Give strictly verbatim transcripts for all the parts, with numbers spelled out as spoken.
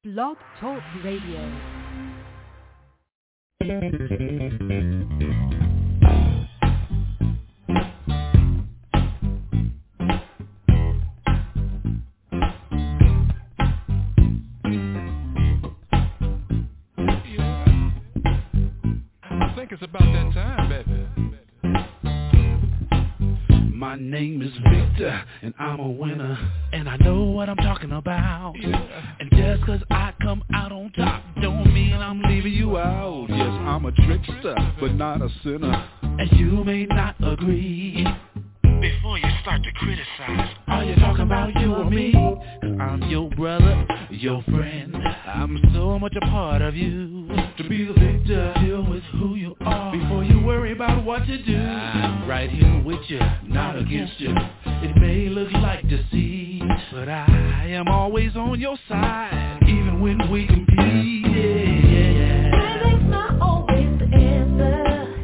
Blog Talk Radio. It's about that time, baby. My name is Victor, and I'm a winner, and I know what I'm talking about. Yeah. And just cause I come out on top, don't mean I'm leaving you out. Yes, I'm a trickster, but not a sinner, and you may not agree. Before you start to criticize, are you talking about you or me? Cause I'm your brother, your friend, I'm so much a part of you. To be the victor, deal with who you are before you worry about what you do. I'm right here with you, not against you. It may look like deceit, but I am always on your side, even when we compete. Yeah, yeah, yeah. Willing's not always the answer.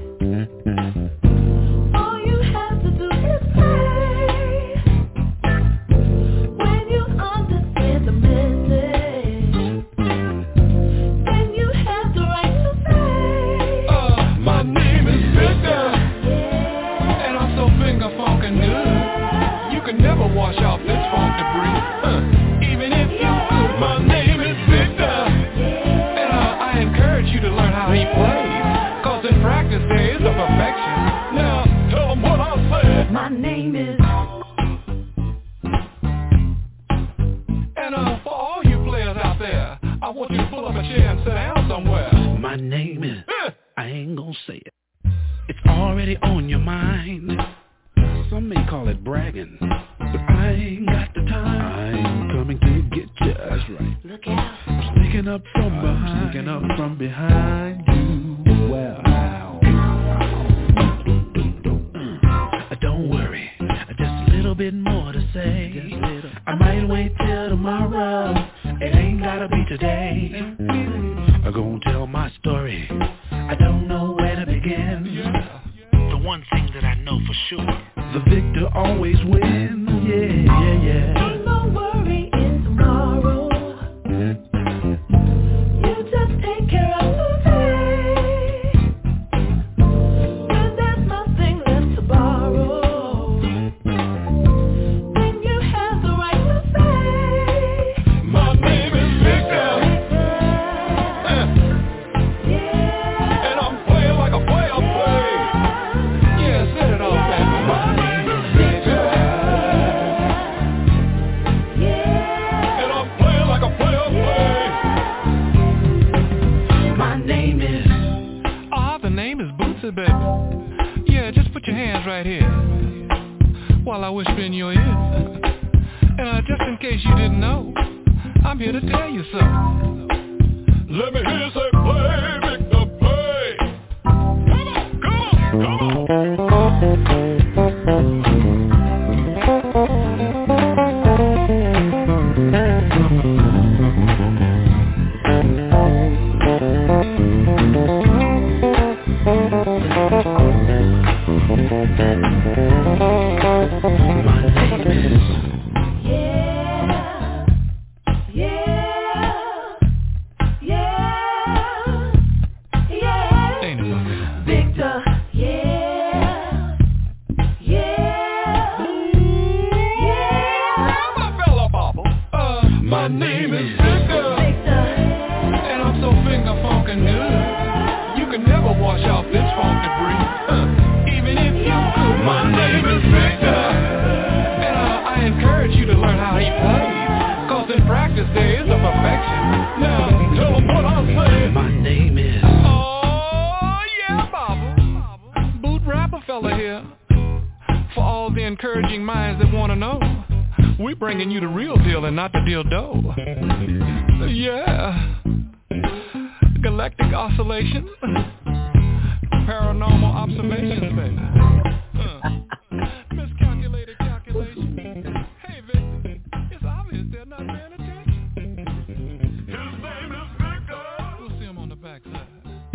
Never wash off this funk debris, huh. Even if you could. My name is Victor, and uh, I encourage you to learn how he plays, cause in practice there is a perfection. Now tell them what I said. My name is. And uh, for all you players out there, I want you to pull up a chair and sit down somewhere. My name is, I ain't gonna say it, it's already on your mind. Some may call it bragging, but I ain't got the time. I'm coming to get you. That's right. Look out. Sneaking up from I'm behind. Sneaking up from behind you. Well, ow. Uh, don't worry. Just a little bit more to say. I might wait till tomorrow. It ain't gotta be today. I'm gonna tell my story. I don't know where to begin. Yeah. The one thing that I know for sure, the victor always wins. Yeah, yeah, yeah. Ain't no worry in tomorrow. You just take care of today. When there's nothing left to borrow, then you have the right to say, my name is Victor, uh, yeah. And I'm playing like a player play. Yeah, set it off, baby. My name is Victor, and I'm playing like a player play. My name is. Ah, the name is Bootsy, baby. Yeah, just put your hands right here while I whisper in your ear. And uh, just in case you didn't know, I'm here to tell you something. Let me hear you say, play, Victor, play. Come on, come on, come on. My name is. Yeah, yeah, yeah, yeah. Ain't it something? Victor, yeah, yeah, yeah. My fella bobble. Uh, my name is Victor, Victor, and I'm so finger funkin' good. You can never wash off this funk debris, huh. Even if you could. My name is Victor, and uh, I encourage you to learn how he plays, cause in practice there is a perfection. Now tell them what I said. My name is. Oh yeah, Bobble. Boot rapper fella here. For all the encouraging minds that wanna know, we bringing you the real deal and not the dildo. Yeah. Galactic oscillation. Paranormal observations, baby. Uh. Miscalculated calculation. Hey, Victor, it's obvious they're not paying attention. His name is Victor. We'll see him on the backside.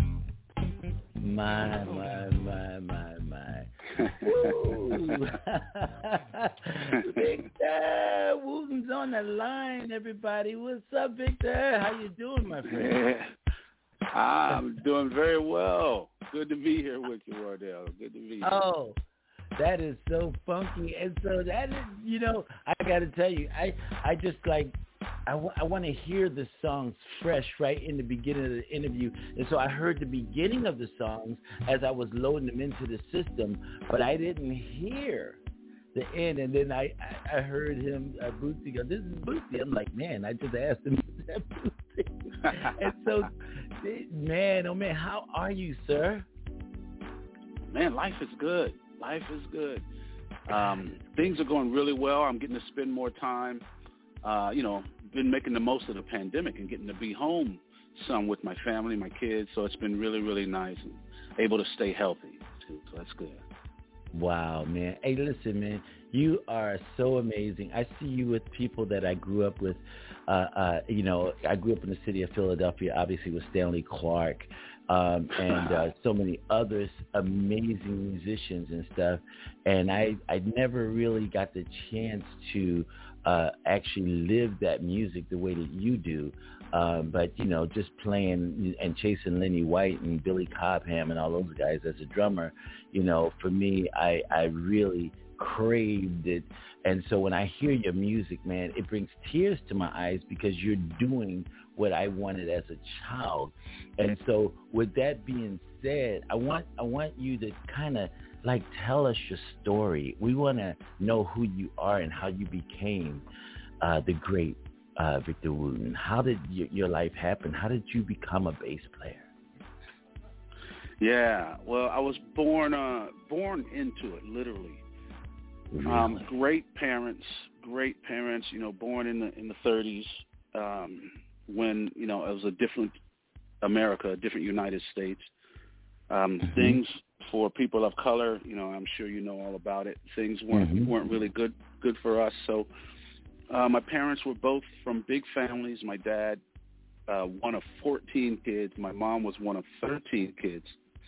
My, my, my, my, my. Woo. Victor, Wooten's on the line, everybody. What's up, Victor? How you doing, my friend? Yeah. I'm doing very well. Good to be here with you, Wardell. Good to be here. Oh, that is so funky. And so that is, you know, I got to tell you, I, I just like, I, w- I want to hear the songs fresh right in the beginning of the interview. And so I heard the beginning of the songs as I was loading them into the system, but I didn't hear the end. And then I, I, I heard him, uh, Bootsy, go, this is Bootsy. I'm like, man, I just asked him, is that Bootsy? And so, man, oh man, how are you, sir? Man, life is good. Life is good. Um, things are going really well. I'm getting to spend more time, uh, you know, been making the most of the pandemic and getting to be home some with my family, my kids. So it's been really, really nice and able to stay healthy too. So that's good. Wow, man. Hey, listen, man, you are so amazing. I see you with people that I grew up with. Uh, uh, you know, I grew up in the city of Philadelphia, obviously with Stanley Clarke, um, and uh, so many others, amazing musicians and stuff. And I, I never really got the chance to uh, actually live that music the way that you do. Um, but, you know, just playing and chasing Lenny White and Billy Cobham and all those guys as a drummer, you know, for me, I, I really craved it. And so when I hear your music, man, it brings tears to my eyes because you're doing what I wanted as a child. And so with that being said, I want I want you to kind of like tell us your story. We want to know who you are and how you became uh, the great uh, Victor Wooten. How did your, your life happen? How did you become a bass player? Yeah, well, I was born uh, born into it, literally. Really? Um, great parents, great parents. You know, born in the in the thirties, um, when you know it was a different America, a different United States. Um, mm-hmm. Things for people of color, you know, I'm sure you know all about it. Things weren't mm-hmm. weren't really good good for us. So uh, my parents were both from big families. My dad, uh, one of fourteen kids. My mom was one of thirteen kids.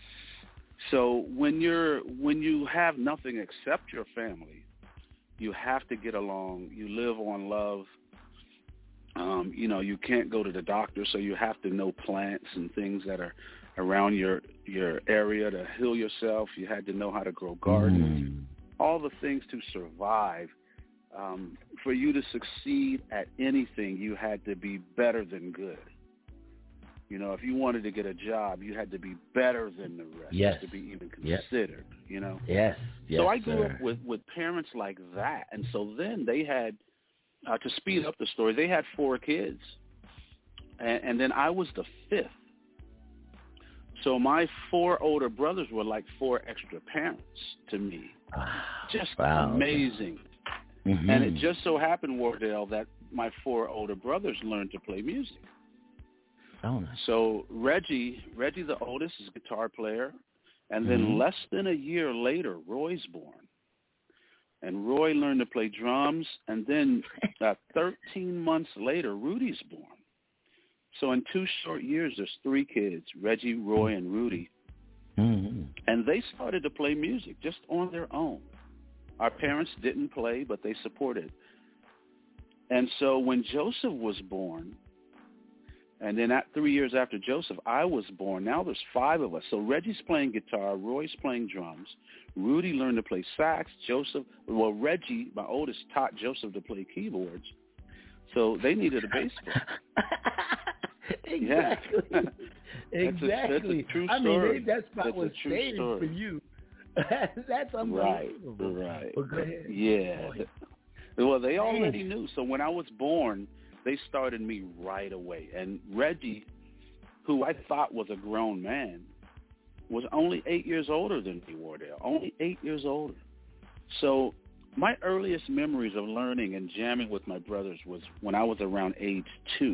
So when you're when you have nothing except your family, you have to get along. You live on love. Um, you know, you can't go to the doctor, so you have to know plants and things that are around your your area to heal yourself. You had to know how to grow gardens, mm. all the things to survive. Um, for you to succeed at anything, you had to be better than good. You know, if you wanted to get a job, you had to be better than the rest yes. to be even considered, yes. you know. Yes, yes, So I grew sir. up with, with parents like that. And so then they had, uh, to speed up the story, they had four kids. And, and then I was the fifth. So my four older brothers were like four extra parents to me. Just wow. amazing. Mm-hmm. And it just so happened, Wardell, that my four older brothers learned to play music. Oh, nice. So Reggie, Reggie, the oldest, is a guitar player. And then mm-hmm. less than a year later, Roy's born. And Roy learned to play drums. And then uh, thirteen months later, Rudy's born. So in two short years, there's three kids, Reggie, Roy, and Rudy. Mm-hmm. And they started to play music just on their own. Our parents didn't play, but they supported. And so when Joseph was born, and then at three years after Joseph, I was born. Now there's five of us. So Reggie's playing guitar, Roy's playing drums, Rudy learned to play sax, Joseph, well, Reggie, my oldest, taught Joseph to play keyboards. So they needed a bass player. Exactly. Yeah. Exactly. That's a, that's a true story. I mean, that spot that's was saved for you. That's unbelievable. Right, right. Well, go ahead. Yeah. Boy. Well, they already knew. So when I was born, they started me right away. And Reggie, who I thought was a grown man, was only eight years older than me, Wardell. Only eight years older. So my earliest memories of learning and jamming with my brothers was when I was around age two.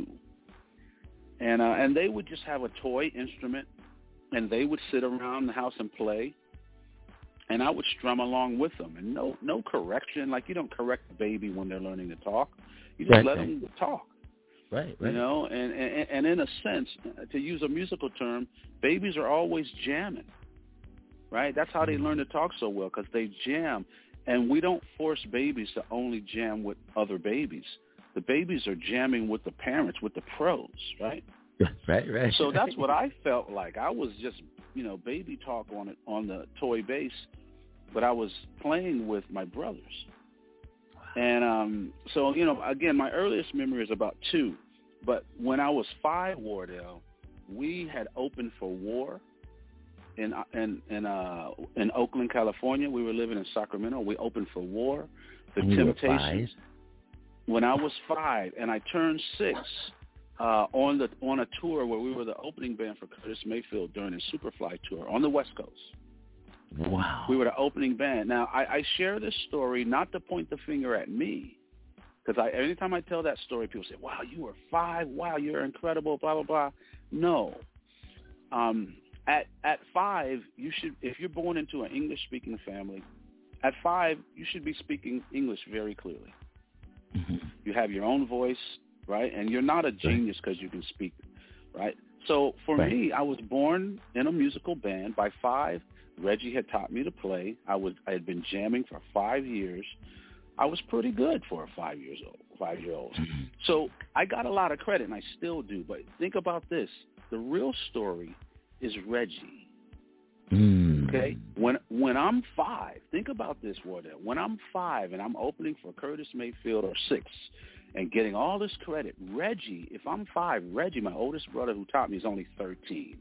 And uh, and they would just have a toy instrument, and they would sit around the house and play, and I would strum along with them. And no no correction, like you don't correct a baby when they're learning to talk. You just right, let right. them talk. Right, right. You know, and, and, and in a sense, to use a musical term, babies are always jamming, right? That's how they learn to talk so well, because they jam. And we don't force babies to only jam with other babies. The babies are jamming with the parents, with the pros, right? Right, right. So that's what I felt like. I was just, you know, baby talk on it on the toy bass, but I was playing with my brothers. And um, so, you know, again, my earliest memory is about two. But when I was five, Wardell, we had opened for War in in in, uh, in Oakland, California. We were living in Sacramento. We opened for War, The And you were Temptations. five? When I was five, and I turned six uh, on the on a tour where we were the opening band for Curtis Mayfield during his Superfly tour on the West Coast. Wow. We were the opening band. Now, I, I share this story not to point the finger at me, because I, anytime I tell that story, people say, wow, you were five. Wow, you're incredible, blah, blah, blah. No. Um, at at five, you should, if you're born into an English-speaking family, at five, you should be speaking English very clearly. Mm-hmm. You have your own voice, right? And you're not a genius because you can speak, right? So for Right. me, I was born in a musical band. By five, Reggie had taught me to play. I was I had been jamming for five years. I was pretty good for a five years old, five year old. Mm-hmm. So I got a lot of credit, and I still do. But think about this: the real story is Reggie. Mm. Okay, when when I'm five, think about this, Wardell. When I'm five and I'm opening for Curtis Mayfield or six, and getting all this credit, Reggie. If I'm five, Reggie, my oldest brother who taught me, is only thirteen.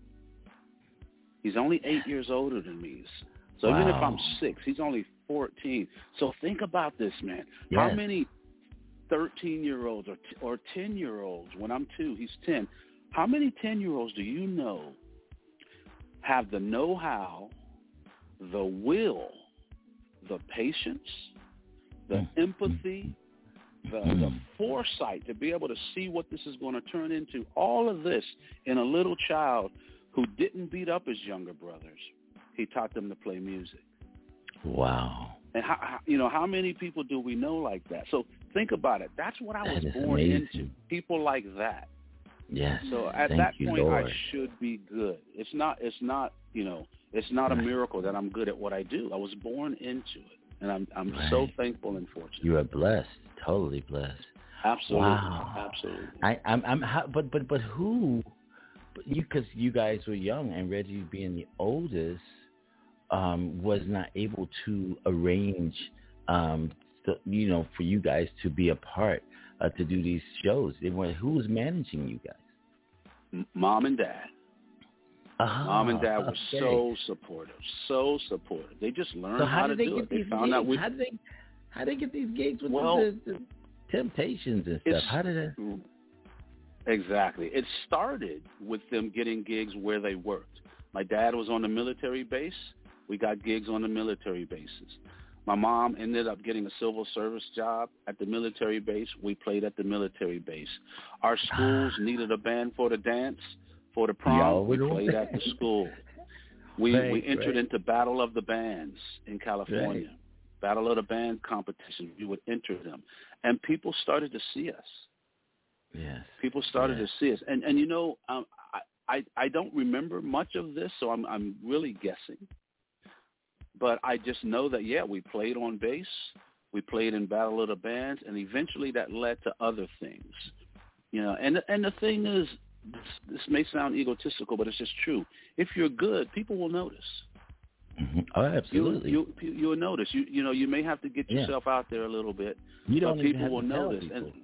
He's only eight years older than me. So Wow. even if I'm six, he's only fourteen. So think about this, man. Yes. How many thirteen-year-olds or t- or ten-year-olds, when I'm two, he's ten, how many ten-year-olds do you know have the know-how, the will, the patience, the Mm. empathy, the, Mm. the foresight to be able to see what this is going to turn into, all of this in a little child who didn't beat up his younger brothers? He taught them to play music. Wow. And, how, how, you know, how many people do we know like that? So think about it. That's what I That was is born amazing. into, people like that. Yes. So at Thank that you, point, Lord. I should be good. It's not, it's not, you know, it's not a Right. miracle that I'm good at what I do. I was born into it, and I'm I'm so Right. thankful and fortunate. You are blessed. Totally blessed. Absolutely, Wow. absolutely. I, I'm, I'm, how, but, but, but who? But you, because you guys were young, and Reggie being the oldest, um, was not able to arrange, um, the, you know, for you guys to be a part uh, to do these shows. They were, who was managing you guys? M- Mom and Dad. Ah, Mom and Dad were okay. so supportive, so supportive. They just learned So how, how did to they do get it. They these found gigs? out we. How did they? How did they get these gigs with Well, the, the Temptations and stuff? It's- How did it? Exactly. It started with them getting gigs where they worked. My dad was on the military base. We got gigs on the military bases. My mom ended up getting a civil service job at the military base. We played at the military base. Our schools needed a band for the dance, for the prom. Y'all We were played doing at the school. We Right, we entered right. into Battle of the Bands in California. Right. Battle of the Band competition. We would enter them. And people started to see us. Yes. People started yes. to see us, and and you know, um, I, I I don't remember much of this, so I'm I'm really guessing. But I just know that yeah, we played on bass, we played in Battle of the Bands, and eventually that led to other things, you know. And and the thing is, this, this may sound egotistical, but it's just true. If you're good, people will notice. Mm-hmm. Oh, absolutely. You you you will notice. You you know you may have to get Yeah. yourself out there a little bit, You don't but even people have will to tell notice. people. And,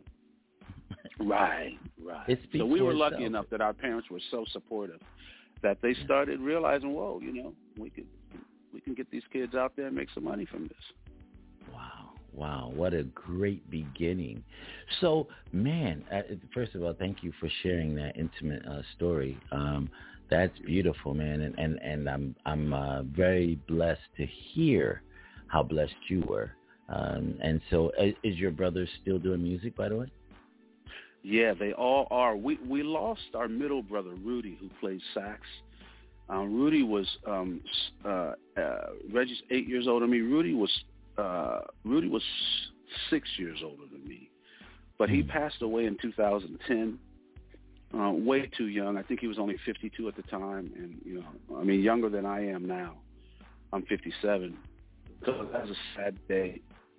Right, right. It speaks So we for were lucky itself. enough that our parents were so supportive that they started realizing, whoa, you know, we could we can get these kids out there and make some money from this. Wow. Wow. What a great beginning. So, man, uh, first of all, thank you for sharing that intimate uh, story. Um, that's beautiful, man. And, and, and I'm, I'm uh, very blessed to hear how blessed you were. Um, and so uh, is your brother still doing music, by the way? Yeah, they all are. We we lost our middle brother, Rudy, who plays sax. Um, Rudy was um, uh, uh, Reggie's eight years older than me. Rudy was uh, Rudy was six years older than me, but he Mm. passed away in two thousand ten. Uh, way too young. I think he was only fifty-two at the time, and you know, I mean, younger than I am now. I'm fifty-seven, so that was a sad day.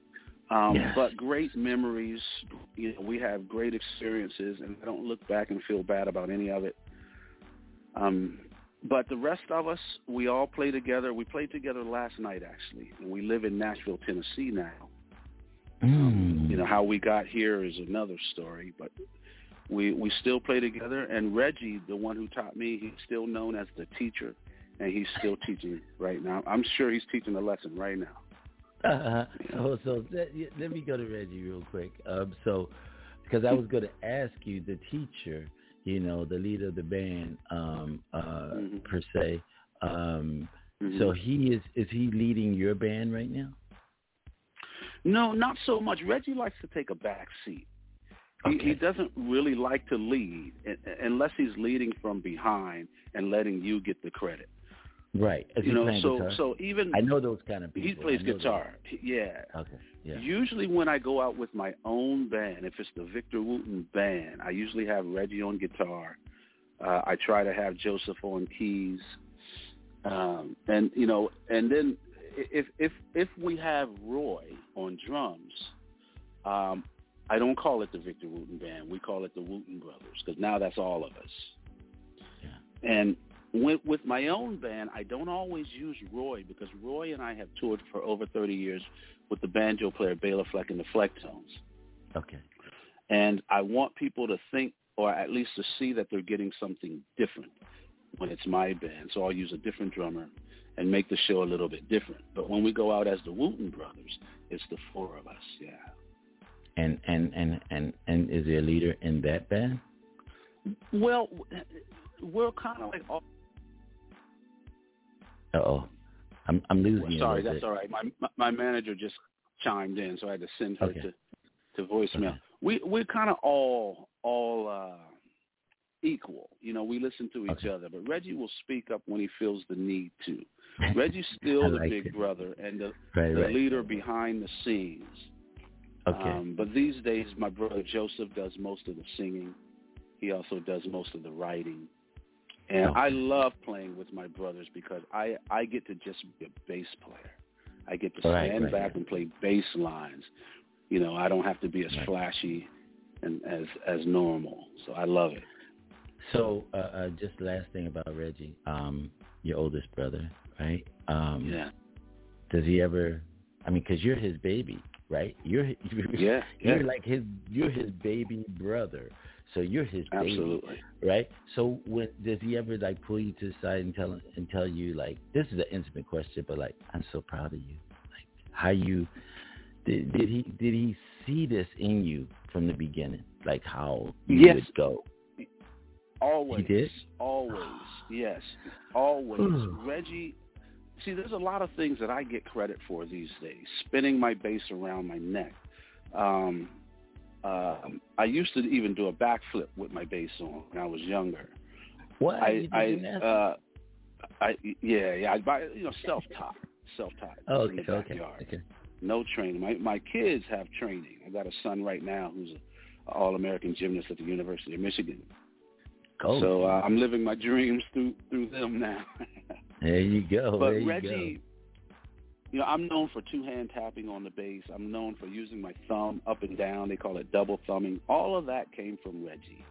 Um, Yes. But great memories. You know, we have great experiences, and I don't look back and feel bad about any of it. Um, but the rest of us, we all play together. We played together last night, actually, and we live in Nashville, Tennessee now. Um, Mm. you know, how we got here is another story, but we we still play together. And Reggie, the one who taught me, he's still known as the teacher, and he's still teaching right now. I'm sure he's teaching a lesson right now. Uh, so, so let, let me go to Reggie real quick. Um, so, because I was going to ask you, the teacher, you know, the leader of the band, um, uh, Mm-hmm. per se. Um, Mm-hmm. So he is is he leading your band right now? No, not so much. Reggie likes to take a back seat. He, Okay. he doesn't really like to lead unless he's leading from behind and letting you get the credit. Right. Is You he know, playing so guitar? so even I know those kind of people. he plays I know guitar. Yeah. those. Okay. Yeah. Usually when I go out with my own band, if it's the Victor Wooten band, I usually have Reggie on guitar. Uh, I try to have Joseph on keys. Um, and, you know, and then if if if we have Roy on drums, um, I don't call it the Victor Wooten band. We call it the Wooten Brothers, because now that's all of us. Yeah. And with, with my own band, I don't always use Roy, because Roy and I have toured for over thirty years with the banjo player Bela Fleck and the Flecktones. Okay. And I want people to think, or at least to see, that they're getting something different when it's my band. So I'll use a different drummer and make the show a little bit different. But when we go out as the Wooten Brothers, it's the four of us, yeah. And and and and and is there a leader in that band? Well, we're kind of like all. Uh oh, I'm I'm losing you. Sorry, a little that's bit. all right. My my- my manager just chimed in, so I had to send her Okay. to, to voicemail. Okay. We we're kind of all all uh, equal, you know. We listen to each Okay. other, but Reggie will speak up when he feels the need to. Reggie's still I the like big it. brother and the, Right, the right. leader behind the scenes. Okay. Um, but these days, my brother Joseph does most of the singing. He also does most of the writing. And Okay. I love playing with my brothers because I, I get to just be a bass player. I get to Right, stand right, back right. and play bass lines. You know, I don't have to be as Right. flashy and as as normal. So I love it. So uh, uh, just last thing about Reggie, um, your oldest brother, right? Um, Yeah. Does he ever? I mean, because you're his baby, right? You're you're, Yeah, you're yeah. like his. You're his baby brother. So you're his baby, Absolutely. right? So when does he ever like pull you to the side and tell and tell you like, this is an intimate question, but like, I'm so proud of you. Like how you did, did he did he see this in you from the beginning, like how you Yes. would go? Always. He did? Always. Yes. Always. Reggie, see, there's a lot of things that I get credit for these days. Spinning my bass around my neck. Um, uh, I used to even do a backflip with my bass on when I was younger. What? I, You did I, gymnastics? uh, I, yeah, yeah. I, buy, you know, self-taught, self-taught. Oh, in the okay, okay, backyard. okay. No training. My my kids have training. I got a son right now who's an all-American gymnast at the University of Michigan. Oh, So uh, I'm living my dreams through through them now. there you go. But there you Reggie, you know, I'm known for two-hand tapping on the bass. I'm known for using my thumb up and down. They call it double thumbing. All of that came from Reggie.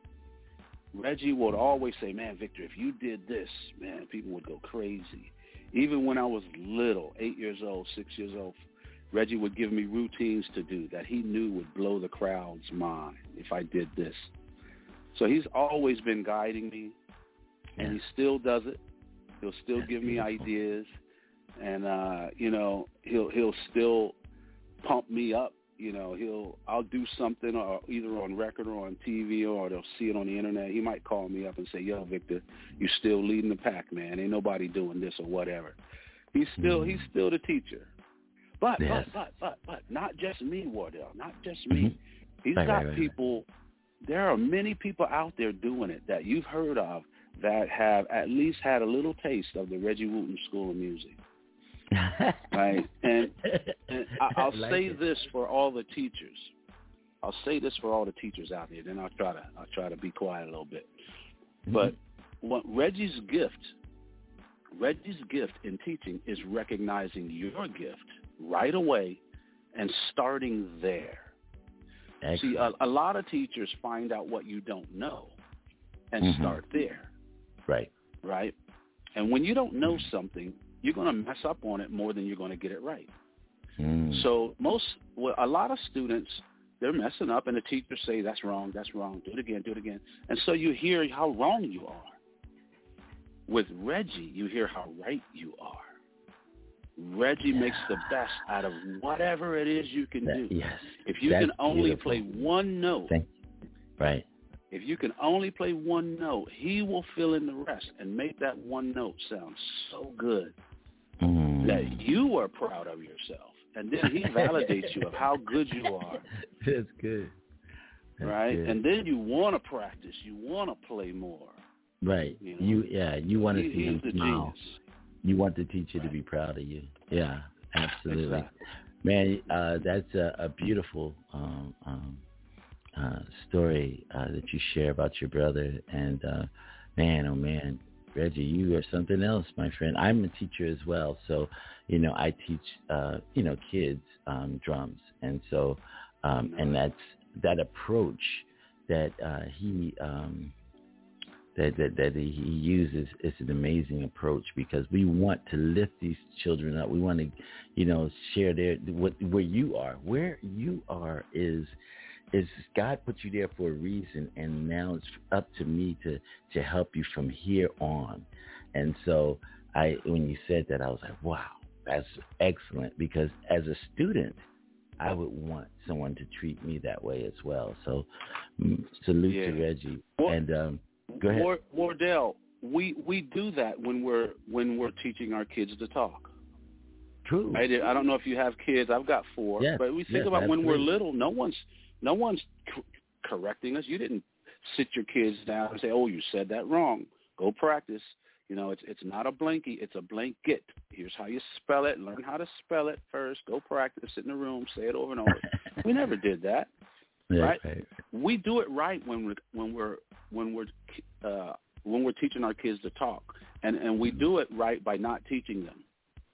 Reggie would always say, man, Victor, if you did this, man, people would go crazy. Even when I was little, eight years old, six years old, Reggie would give me routines to do that he knew would blow the crowd's mind if I did this. So he's always been guiding me, and Yeah. he still does it. He'll still That's give me beautiful. ideas, and uh, you know, he'll he'll still pump me up. You know, he'll I'll do something, or either on record or on T V, or they'll see it on the internet. He might call me up and say, "Yo, Victor, you're still leading the pack, man. Ain't nobody doing this or whatever." He's still Mhm. he's still the teacher, but Yes. but but but but not just me, Wardell. Not just me. Mhm. He's Right, got right, right, people. There are many people out there doing it that you've heard of that have at least had a little taste of the Reggie Wooten School of Music, right? And, and I, I'll I like say it. this for all the teachers. I'll say this for all the teachers out there. Then I'll try to I'll try to be quiet a little bit. Mhm. But what Reggie's gift, Reggie's gift in teaching is recognizing your gift right away and starting there. Excellent. See, a, a lot of teachers find out what you don't know and mm-hmm. start there. Right. Right? And when you don't know something, you're going to mess up on it more than you're going to get it right. Mm. So most, well, a lot of students, they're messing up, and the teachers say, that's wrong, that's wrong, do it again, do it again. And so you hear how wrong you are. With Reggie, you hear how right you are. Reggie yeah. makes the best out of whatever it is you can that, do. Yes, if you That's can only beautiful. play one note, Thank you. Right. If you can only play one note, he will fill in the rest and make that one note sound so good mm. that you are proud of yourself. And then he validates you of how good you are. That's good. That's right? good. And then you want to practice. You want to play more. Right. You, know? you Yeah, you want to he, see him the smile. Genius. You want the teacher right. to be proud of you. Yeah, absolutely. Exactly. Man, uh, that's a, a beautiful um, um, uh, story uh, that you share about your brother. And, uh, man, oh, man, Reggie, you are something else, my friend. I'm a teacher as well. So, you know, I teach, uh, you know, kids um, drums. And so, um, and that's that approach that uh, he um, that, that, that he uses is an amazing approach, because we want to lift these children up. We want to, you know, share their, what, where you are. Where you are is, is God put you there for a reason, and now it's up to me to, to help you from here on. And so I, when you said that, I was like, wow, that's excellent, because as a student, I would want someone to treat me that way as well. So mm, salute yeah. to Reggie. Well, and um, go ahead. Ward, Wardell, we, we do that when we're when we're teaching our kids to talk. True. Right? I don't know if you have kids. I've got four. Yes, but we think yes, about when we're absolutely. little, no one's no one's c- correcting us. You didn't sit your kids down and say, "Oh, you said that wrong. Go practice." You know, it's it's not a blankie, it's a blanket. Here's how you spell it. Learn how to spell it first. Go practice. Sit in the room. Say it over and over. We never did that, Yeah, right? right? We do it right when we're when we're when we're uh, when we're teaching our kids to talk, and and we do it right by not teaching them.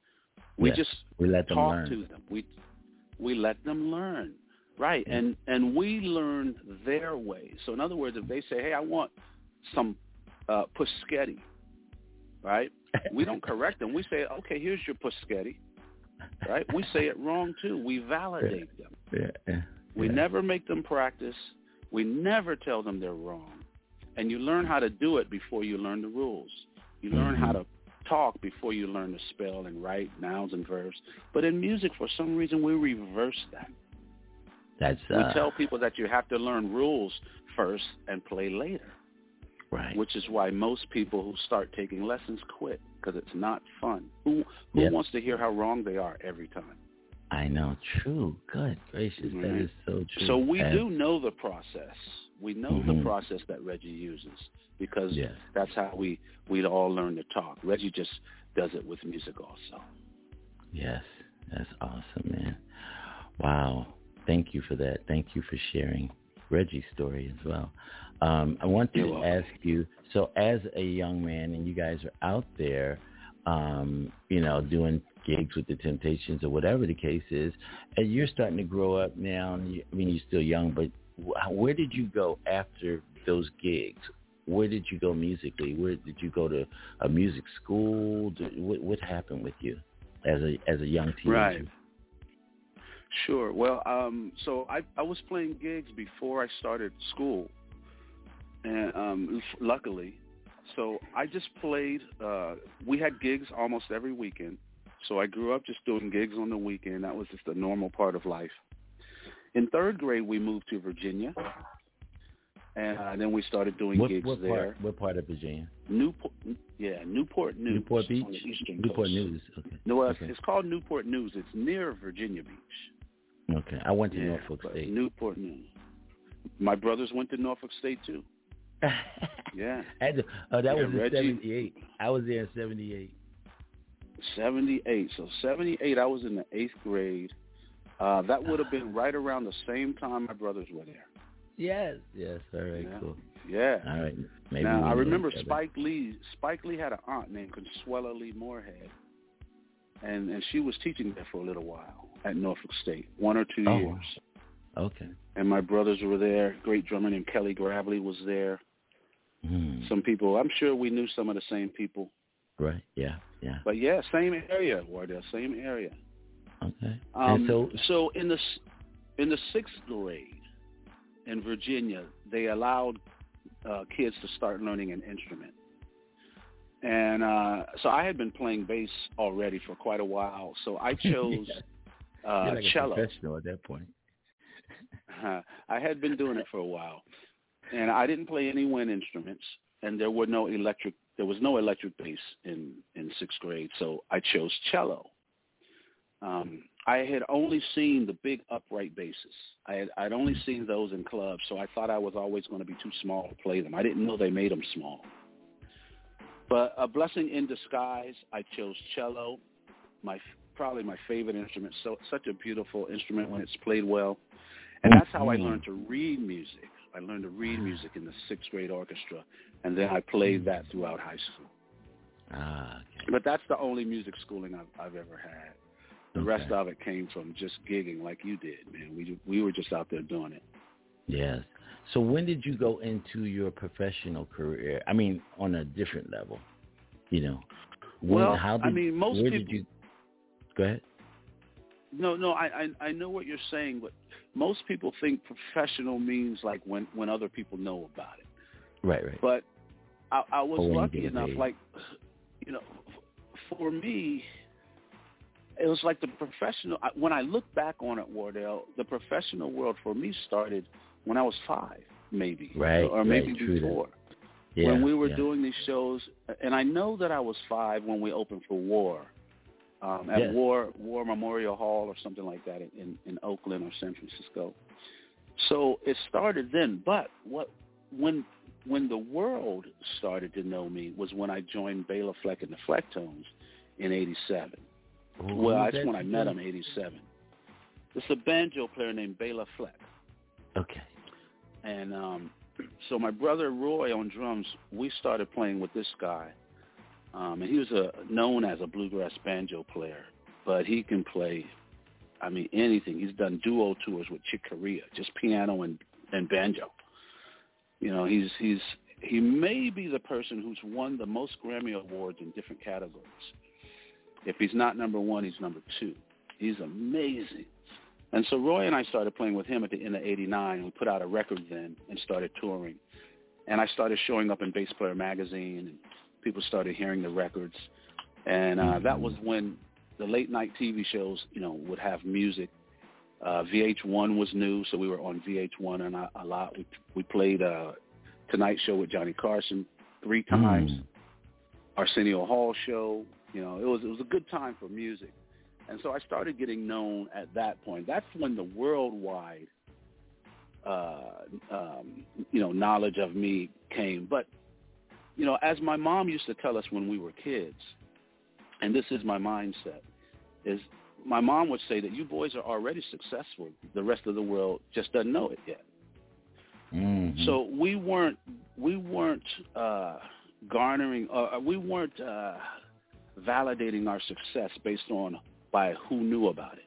We Yes, just we let them talk learn. to them. We we let them learn, right? Yeah. And and we learn their way. So in other words, if they say, "Hey, I want some uh, Puschetti," right? We don't correct them. We say, "Okay, here's your Puschetti," right? We say it wrong too. We validate yeah. them. Yeah. Yeah. We yeah. never make them practice. We never tell them they're wrong. And you learn how to do it before you learn the rules. You learn mm-hmm. how to talk before you learn to spell and write nouns and verbs. But in music, for some reason, we reverse that. That's uh, we tell people that you have to learn rules first and play later. Right. Which is why most people who start taking lessons quit, because it's not fun. Who who yep. wants to hear how wrong they are every time? I know. True. Good gracious. Mm-hmm. That is so true. So we and, do know the process. We know mm-hmm. the process that Reggie uses, because yes. that's how we we'd all learn to talk. Reggie just does it with music also. Yes. That's awesome, man. Wow. Thank you for that. Thank you for sharing Reggie's story as well. Um, I want to You're ask you, so as a young man, and you guys are out there, um, you know, doing gigs with the Temptations or whatever the case is, and you're starting to grow up now, and you, I mean, you're still young, but where did you go after those gigs? Where did you go musically? Where did you go to a music school? What, what happened with you as a as a young teenager? Right. Sure. Well, um, so I, I was playing gigs before I started school, and um, luckily, so I just played. Uh, we had gigs almost every weekend, so I grew up just doing gigs on the weekend. That was just a normal part of life. In third grade, we moved to Virginia, and uh, then we started doing what, gigs what there. Part, what part of Virginia? Newport, yeah, Newport News. Newport Beach? On the eastern Newport coast. News, okay. No, uh, okay. it's called Newport News. It's near Virginia Beach. Okay, I went to yeah, Norfolk State. Newport News. My brothers went to Norfolk State too. Yeah. To, oh, that yeah, was in Reggie, seventy-eight. I was there in seventy-eight. seventy-eight. So seventy-eight, I was in the eighth grade. Uh, that would have been right around the same time my brothers were there. Yes. Yes. All right. Yeah. Cool. Yeah. All right. Maybe now, I remember together. Spike Lee. Spike Lee had an aunt named Consuela Lee Moorhead. and, and she was teaching there for a little while at Norfolk State, one or two oh, years. Okay. And my brothers were there. Great drummer named Kelly Gravely was there. Mm. Some people, I'm sure we knew some of the same people. Right, yeah, yeah. But, yeah, same area, Wardell, same area. Okay. Um, and so, so in the in the sixth grade in Virginia, they allowed uh, kids to start learning an instrument. And uh, so I had been playing bass already for quite a while, so I chose yeah. uh, You're like cello. a professional at that point. Uh, I had been doing it for a while, and I didn't play any wind instruments, and there were no electric. There was no electric bass in, in sixth grade, so I chose cello. Um, I had only seen the big upright basses. I had I'd only seen those in clubs, so I thought I was always going to be too small to play them. I didn't know they made them small. But a blessing in disguise, I chose cello, my probably my favorite instrument. So such a beautiful instrument when it's played well. And that's how I learned to read music. I learned to read music in the sixth grade orchestra, and then I played that throughout high school. Ah, okay. But that's the only music schooling I've, I've ever had. The okay. rest of it came from just gigging like you did, man. We we were just out there doing it. Yes. So when did you go into your professional career? I mean, on a different level, you know. When, well, how did, I mean, most where people. Did you, go ahead. No, no, I, I I know what you're saying, but most people think professional means like when, when other people know about it. Right, right. But I, I was lucky enough, paid. like, you know, for me, it was like the professional. When I look back on it, Wardell, the professional world for me started when I was five, maybe, right, or maybe right, before. Yeah, when we were yeah. doing these shows, and I know that I was five when we opened for War. Um, at yes. War War Memorial Hall or something like that in, in Oakland or San Francisco. So it started then. But what when when the world started to know me was when I joined Bela Fleck and the Flecktones in eighty-seven. Ooh, well, that's that when I met him in eighty-seven. It's a banjo player named Bela Fleck. Okay. And um, so my brother Roy on drums, we started playing with this guy. Um, and he was a, known as a bluegrass banjo player, but he can play, I mean, anything. He's done duo tours with Chick Corea, just piano and, and banjo. You know, he's he's he may be the person who's won the most Grammy Awards in different categories. If he's not number one, he's number two. He's amazing. And so Roy and I started playing with him at the end of eighty-nine. We put out a record then and started touring. And I started showing up in Bass Player magazine, and people started hearing the records. And uh, that was when the late night T V shows, you know, would have music. Uh, V H one was new, so we were on V H one and a, a lot. We we played uh, Tonight Show with Johnny Carson three times. Mm. Arsenio Hall show. You know, it was it was a good time for music. And so I started getting known at that point. That's when the worldwide, uh, um, you know, knowledge of me came. But, you know, as my mom used to tell us when we were kids, and this is my mindset, is my mom would say that you boys are already successful. The rest of the world just doesn't know it yet. Mm-hmm. So we weren't we weren't uh, garnering, uh, we weren't uh, validating our success based on by who knew about it.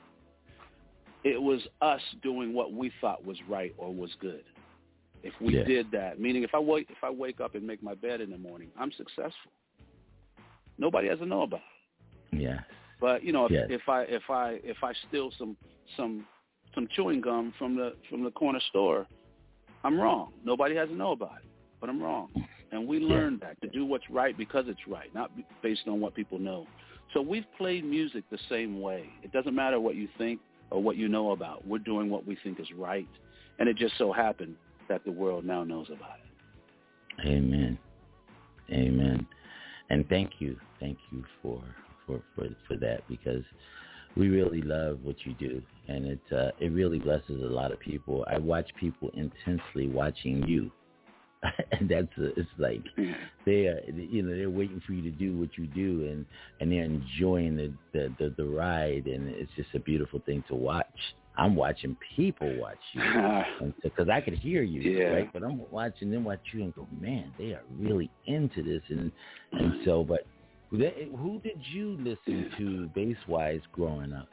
It was us doing what we thought was right or was good. If we yeah. did that, meaning if I wake if I wake up and make my bed in the morning, I'm successful. Nobody has to know about it. Yeah. But you know, if, yes. if I if I if I steal some some some chewing gum from the from the corner store, I'm wrong. Nobody has to know about it, but I'm wrong. And we learned yeah. that to do what's right because it's right, not based on what people know. So we've played music the same way. It doesn't matter what you think or what you know about. We're doing what we think is right, and it just so happened that the world now knows about it. Amen. Amen. And thank you. Thank you for for, for, for that, because we really love what you do, and it uh, it really blesses a lot of people. I watch people intensely watching you. And that's a, it's like they are, you know, they're waiting for you to do what you do, and, and they're enjoying the, the, the, the ride, and it's just a beautiful thing to watch. I'm watching people watch you, because I could hear you, yeah. right? But I'm watching them watch you and go, man, they are really into this, and and so, but Who did you listen to bass-wise growing up?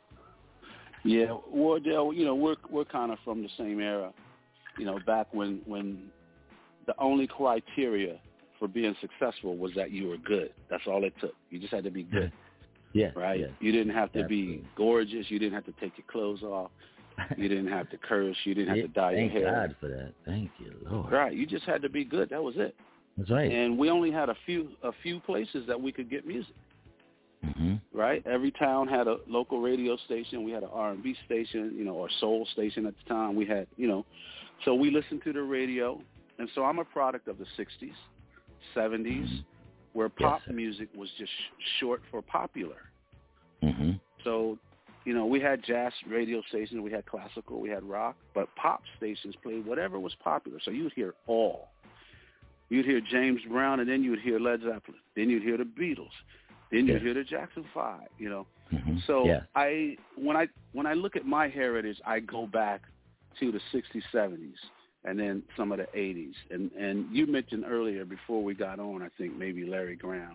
Yeah, Wardell, you know, we're we're kind of from the same era. You know, back when when the only criteria for being successful was that you were good. That's all it took. You just had to be good. Yeah. Right? Yes. You didn't have to Absolutely. be gorgeous. You didn't have to take your clothes off. You didn't have to curse. You didn't have yeah, to dye your hair. Thank God for that. Thank you, Lord. Right. You just had to be good. That was it. That's right. And we only had a few a few places that we could get music. Mm-hmm. Right? Every town had a local radio station. We had an R and B station, you know, or soul station at the time. We had, you know, so we listened to the radio. And so I'm a product of the sixties, seventies, mm-hmm. where pop yes, music was just sh- short for popular. Mm-hmm. So, you know, we had jazz radio stations, we had classical, we had rock, but pop stations played whatever was popular. So you'd hear all. You'd hear James Brown, and then you'd hear Led Zeppelin. Then you'd hear the Beatles. Then you'd yes. hear the Jackson Five, you know. Mm-hmm. So yes. I when I when I look at my heritage, I go back to the sixties, seventies, and then some of the eighties. And and you mentioned earlier before we got on, I think maybe Larry Graham.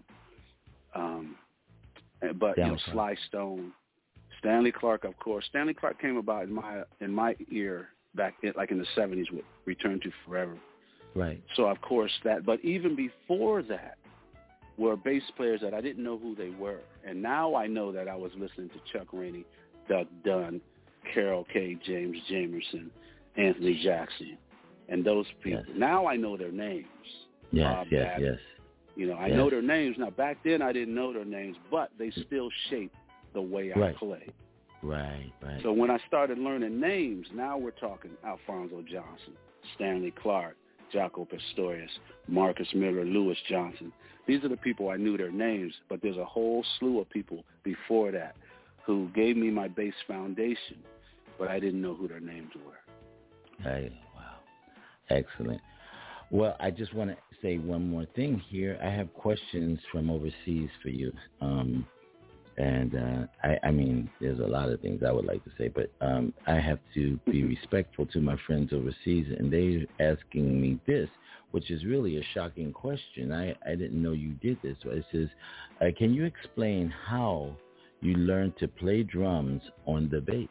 Um, but you know, Sly Stone, Stanley Clarke, of course. Stanley Clarke came about in my in my ear back in, like in the seventies with Return to Forever. Right. So of course that, but even before that, were bass players that I didn't know who they were. And now I know that I was listening to Chuck Rainey, Doug Dunn, Carol Kay, James Jamerson, Anthony Jackson, and those people. Yes. Now I know their names. Yes, Bob yes, Babbitt. yes. You know, I yes. know their names. Now, back then I didn't know their names, but they still shape the way I right. play. Right, right. So when I started learning names, now we're talking Alphonso Johnson, Stanley Clarke, Jaco Pastorius, Marcus Miller, Louis Johnson. These are the people I knew their names, but there's a whole slew of people before that who gave me my bass foundation, but I didn't know who their names were. Hey, wow. Excellent. Well, I just want to say one more thing here. I have questions from overseas for you. Um, and uh, I, I mean, there's a lot of things I would like to say, but um, I have to be respectful to my friends overseas, and they're asking me this, which is really a shocking question. I, I didn't know you did this. It says, uh, can you explain how you learned to play drums on the bass?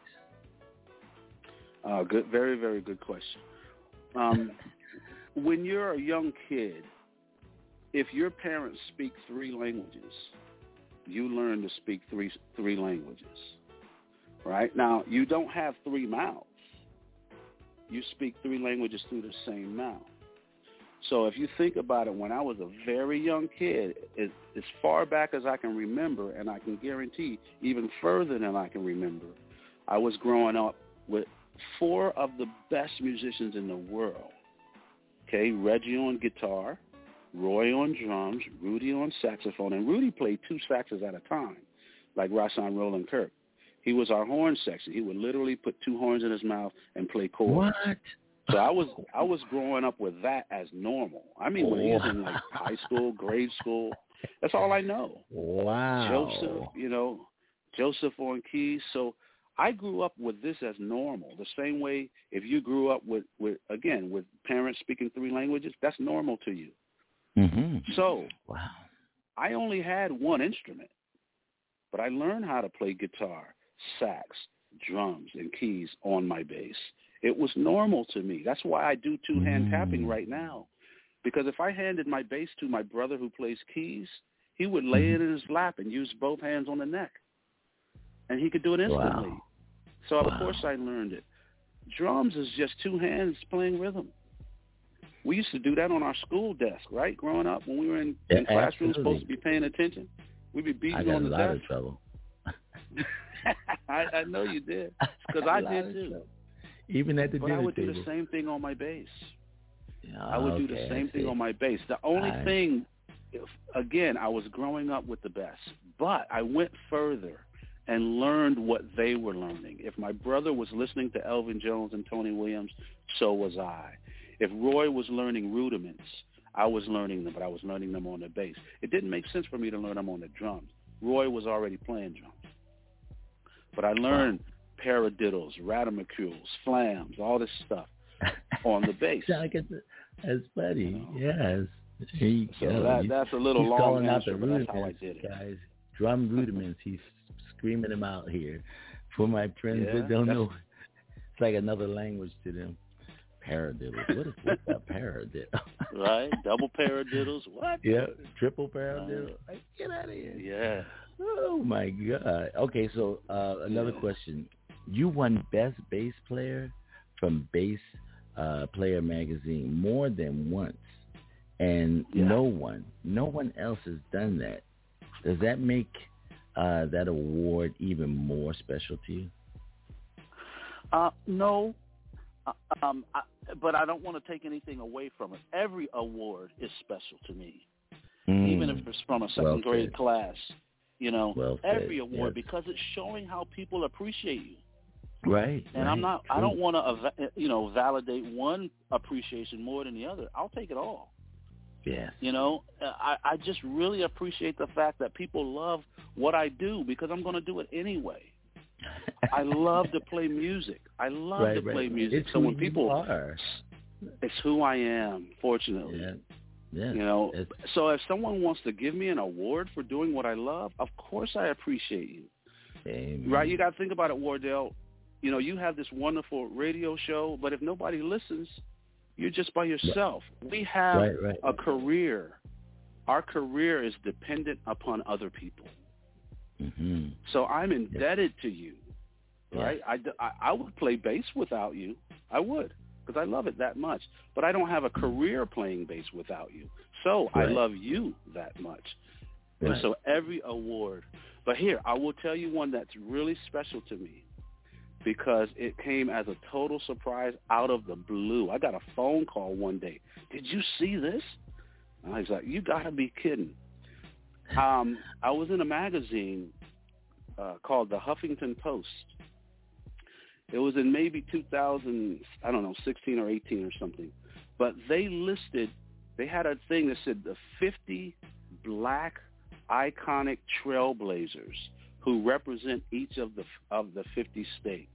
Uh, good, very, very good question. Um, when you're a young kid, if your parents speak three languages, you learn to speak three three languages, right? Now, you don't have three mouths. You speak three languages through the same mouth. So if you think about it, when I was a very young kid, as, as far back as I can remember, and I can guarantee even further than I can remember, I was growing up with four of the best musicians in the world. Okay, Reggie on guitar, Roy on drums, Rudy on saxophone, and Rudy played two saxes at a time, like Rahsaan Roland Kirk. He was our horn section. He would literally put two horns in his mouth and play chords. What? So I was I was growing up with that as normal. I mean, when he was in like high school, grade school, that's all I know. Wow. Joseph, you know, Joseph on keys. So I grew up with this as normal. The same way if you grew up with, with again, with parents speaking three languages, that's normal to you. Mm-hmm. So wow. I only had one instrument, but I learned how to play guitar, sax, drums, and keys on my bass. It was normal to me. That's why I do two-hand mm. tapping right now. Because if I handed my bass to my brother who plays keys, he would lay mm. it in his lap and use both hands on the neck. And he could do it instantly. Wow. So, wow. of course, I learned it. Drums is just two hands playing rhythm. We used to do that on our school desk, right? Growing up, when we were in, yeah, in classrooms absolutely. supposed to be paying attention, we'd be beating I got on the a lot desk. of trouble. I, I know you did, because I did too. Trouble. Even at the but dinner I would table. do the same thing on my bass. Oh, I would do okay, the same I thing on my bass. The only I... thing, if, again, I was growing up with the best, but I went further and learned what they were learning. If my brother was listening to Elvin Jones and Tony Williams, so was I. If Roy was learning rudiments, I was learning them, but I was learning them on the bass. It didn't make sense for me to learn them on the drums. Roy was already playing drums. But I learned wow. paradiddles, ratomacules, flams, all this stuff on the bass. Like it's, it's funny. You know? Yes. There you so go. that, you, that's a little he's long calling answer, out the but that's how I rudiments, did it. guys. Drum rudiments. He's screaming them out here. For my friends yeah, that don't know, it's like another language to them. Paradiddles. What is what's a paradiddle? Right, double paradiddles. What? Yeah, triple paradiddle. Uh, Like, get out of here. Yeah. Oh my God. Okay, so uh, another yeah. question. You won Best Bass Player from Bass uh, Player Magazine more than once, and yeah. no one, no one else has done that. Does that make uh, that award even more special to you? Uh, no, uh, um, I, but I don't want to take anything away from it. Every award is special to me, mm. even if it's from a second well grade said. class. You know, well every said. award yes. because it's showing how people appreciate you. Right. And right. I'm not. True. I don't want to, you know, validate one appreciation more than the other. I'll take it all. Yes. You know, I, I just really appreciate the fact that people love what I do because I'm going to do it anyway. I love to play music. I love right, to right. play music. It's so who when people, you are. it's who I am. Fortunately, yeah, yeah. You know, it's... so if someone wants to give me an award for doing what I love, of course I appreciate you. Amen. Right? You got to think about it, Wardell. You know, you have this wonderful radio show, but if nobody listens, you're just by yourself. We have right, right. a career. Our career is dependent upon other people. Mm-hmm. So I'm indebted yes. to you, right? Yes. I, I, I would play bass without you. I would because I love it that much. But I don't have a career playing bass without you. So right. I love you that much. Right. And so every award. But here, I will tell you one that's really special to me because it came as a total surprise out of the blue. I got a phone call one day. Did you see this? And I was like, you got to be kidding. Um, I was in a magazine uh, called the Huffington Post. It was in maybe two thousand, I don't know, sixteen or eighteen or something. But they listed, they had a thing that said the fifty black iconic trailblazers who represent each of the of the fifty states.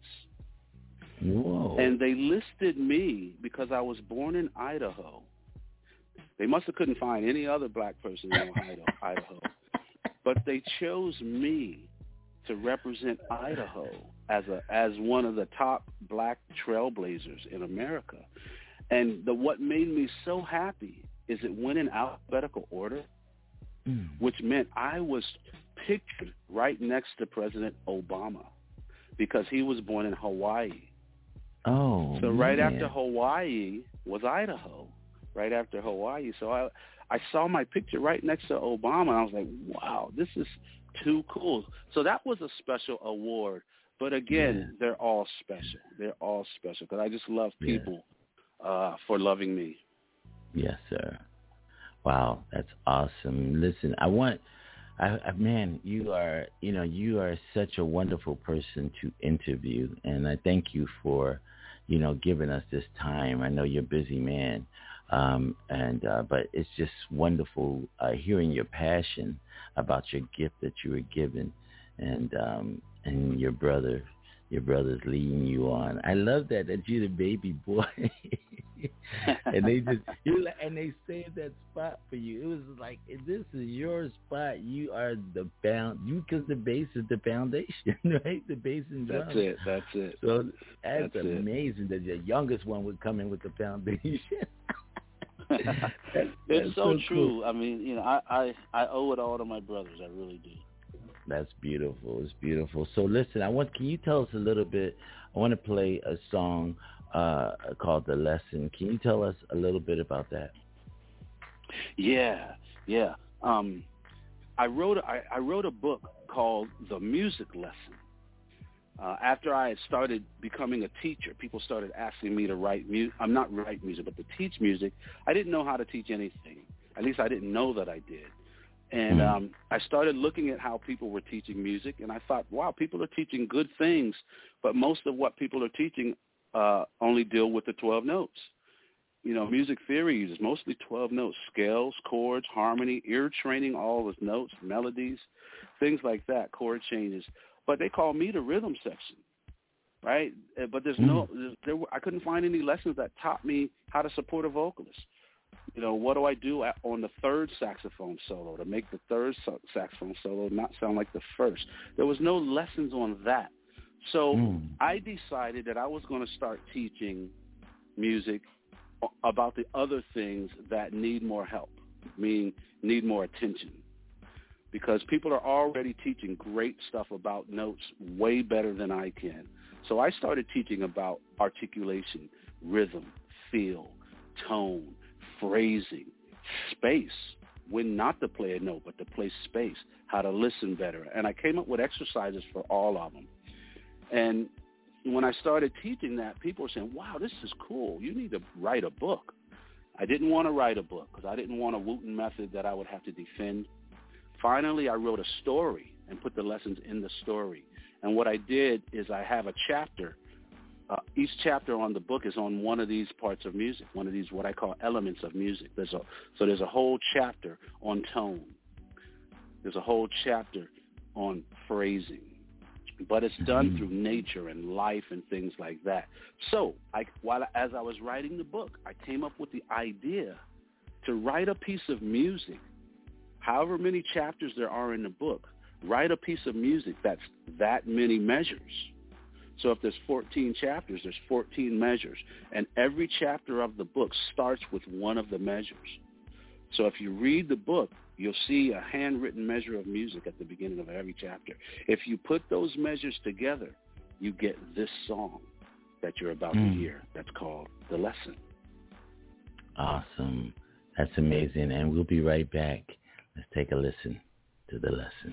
Whoa. And they listed me because I was born in Idaho. They must have couldn't find any other black person in Ohio, Idaho. But they chose me to represent Idaho as a as one of the top black trailblazers in America. And the what made me so happy is it went in alphabetical order, mm. which meant I was pictured right next to President Obama because he was born in Hawaii. Oh, so right man. after Hawaii was Idaho. Right after Hawaii. So I I saw my picture right next to Obama, and I was like, wow, this is too cool. So that was a special award. But again, yeah. they're all special. They're all special because I just love people yeah. uh, for loving me. Yes, sir. Wow, that's awesome. Listen, I want, I, I man, you are, you know, you are such a wonderful person to interview, and I thank you for, you know, giving us this time. I know you're a busy man. Um, and uh, but it's just wonderful uh, hearing your passion about your gift that you were given, and um, and your brother, your brother's leading you on. I love that that you're the baby boy, and they just you and they saved that spot for you. It was like this is your spot. You are the bound. You because the bass is the foundation, right? The bass and drums. That's it. That's it. So that's, that's amazing it. that your youngest one would come in with the foundation. that's, that's it's so, so true. Cool. I mean, you know, I, I, I owe it all to my brothers. I really do. That's beautiful. It's beautiful. So listen, I want. Can you tell us a little bit? I want to play a song uh, called "The Lesson." Can you tell us a little bit about that? Yeah, yeah. Um, I wrote. I, I wrote a book called "The Music Lesson." Uh, after I had started becoming a teacher, people started asking me to write music. I'm not write music, but to teach music. I didn't know how to teach anything. At least I didn't know that I did. And um, I started looking at how people were teaching music, and I thought, wow, people are teaching good things, but most of what people are teaching uh, only deal with the twelve notes. You know, music theory uses mostly twelve notes, scales, chords, harmony, ear training, all those notes, melodies, things like that, chord changes. But they call me the rhythm section, right? But there's no, there, I couldn't find any lessons that taught me how to support a vocalist you know, what do I do at, on the third saxophone solo to make the third so- saxophone solo not sound like the first? There was no lessons on that. So mm. I decided that I was going to start teaching music about the other things that need more help, meaning need more attention, because people are already teaching great stuff about notes way better than I can. So I started teaching about articulation, rhythm, feel, tone, phrasing, space, when not to play a note, but to play space, how to listen better. And I came up with exercises for all of them. And when I started teaching that, people were saying, wow, this is cool. You need to write a book. I didn't want to write a book because I didn't want a Wooten method that I would have to defend. Finally, I wrote a story and put the lessons in the story. And what I did is I have a chapter. Uh, each chapter on the book is on one of these parts of music, one of these what I call elements of music. There's a, so there's a whole chapter on tone. There's a whole chapter on phrasing. But it's done through nature and life and things like that. So I, while as I was writing the book, I came up with the idea to write a piece of music, however many chapters there are in the book, write a piece of music that's that many measures. So if there's fourteen chapters, there's fourteen measures. And every chapter of the book starts with one of the measures. So if you read the book, you'll see a handwritten measure of music at the beginning of every chapter. If you put those measures together, you get this song that you're about mm. to hear. That's called The Lesson. Awesome. That's amazing. And we'll be right back. Let's take a listen to The Lesson.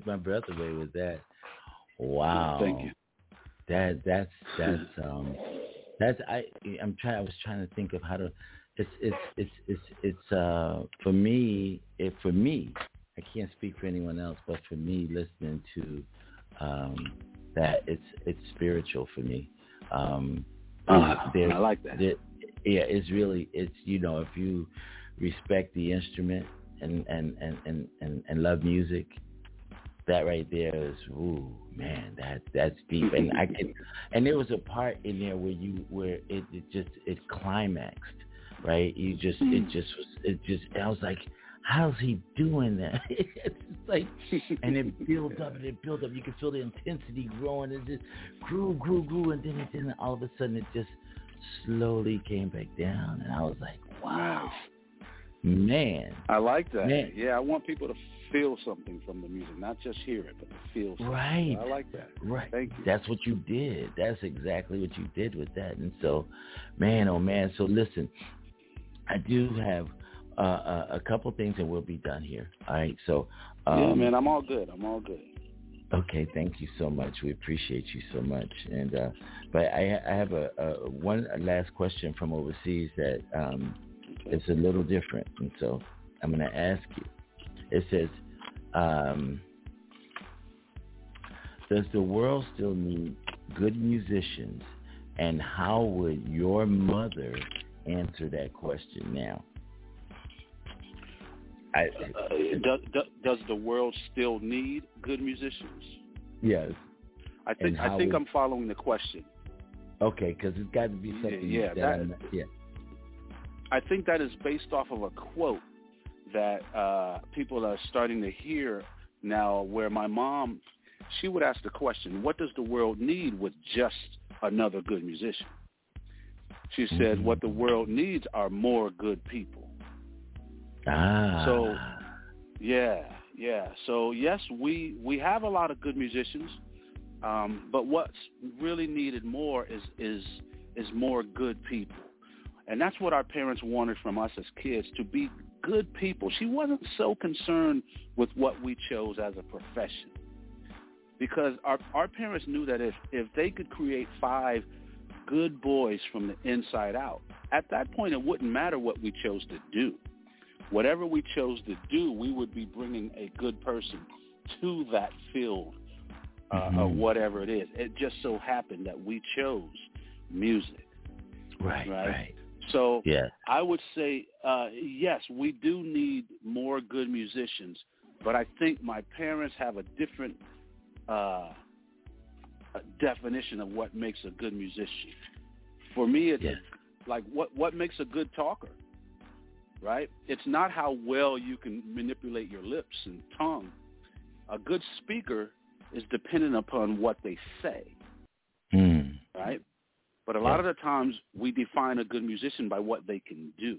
took my breath away with that. Wow. Thank you. That that's that's um that's I I'm trying I was trying to think of how to it's it's it's it's it's uh for me if for me I can't speak for anyone else, but for me listening to um that it's it's spiritual for me. Um uh, I like that. There, yeah, it's really it's you know if you respect the instrument and and and and and, and love music, that right there is, ooh, man, that that's deep. And I can, and there was a part in there where you, where it, it just, it climaxed, right? You just, it just was, it just, I was like, how's he doing that? It's like, and it built up and it built up. You could feel the intensity growing. It just grew, grew, grew, and then, it, then all of a sudden it just slowly came back down. And I was like, wow, man. I like that. Man. Yeah, I want people to feel something from the music, not just hear it, but to feel something. Right. I like that. Right. Thank you. That's what you did. That's exactly what you did with that. And so, man, oh, man. So, listen, I do have uh, a, a couple things and we'll be done here. All right. So, um, yeah, man, I'm all good. I'm all good. Okay. Thank you so much. We appreciate you so much. And, uh, but I, I have a, a one a last question from overseas that um, okay. It's a little different. And so I'm going to ask you. It says, um, does the world still need good musicians, and how would your mother answer that question now? I, uh, does, does the world still need good musicians? Yes. I think I think would, I'm following the question. Okay, because it's got to be something. Yeah, yeah, that, that, yeah. I think that is based off of a quote that uh, people are starting to hear now, where my mom, she would ask the question, what does the world need with just another good musician? She said, mm-hmm. what the world needs are more good people. Ah. So, yeah, yeah. So, yes, we, we have a lot of good musicians, um, but what's really needed more is, is, is more good people. And that's what our parents wanted from us as kids, to be good people. She wasn't so concerned with what we chose as a profession, because our our parents knew that if, if they could create five good boys from the inside out, at that point it wouldn't matter what we chose to do. Whatever we chose to do, we would be bringing a good person to that field, uh, mm-hmm. or whatever it is. It just so happened that we chose music. Right, right. right. So yeah. I would say, uh, yes, we do need more good musicians, but I think my parents have a different uh, a definition of what makes a good musician. For me, it's yes. like what, what makes a good talker, right? It's not how well you can manipulate your lips and tongue. A good speaker is dependent upon what they say, mm. right? But a lot yeah. of the times we define a good musician by what they can do.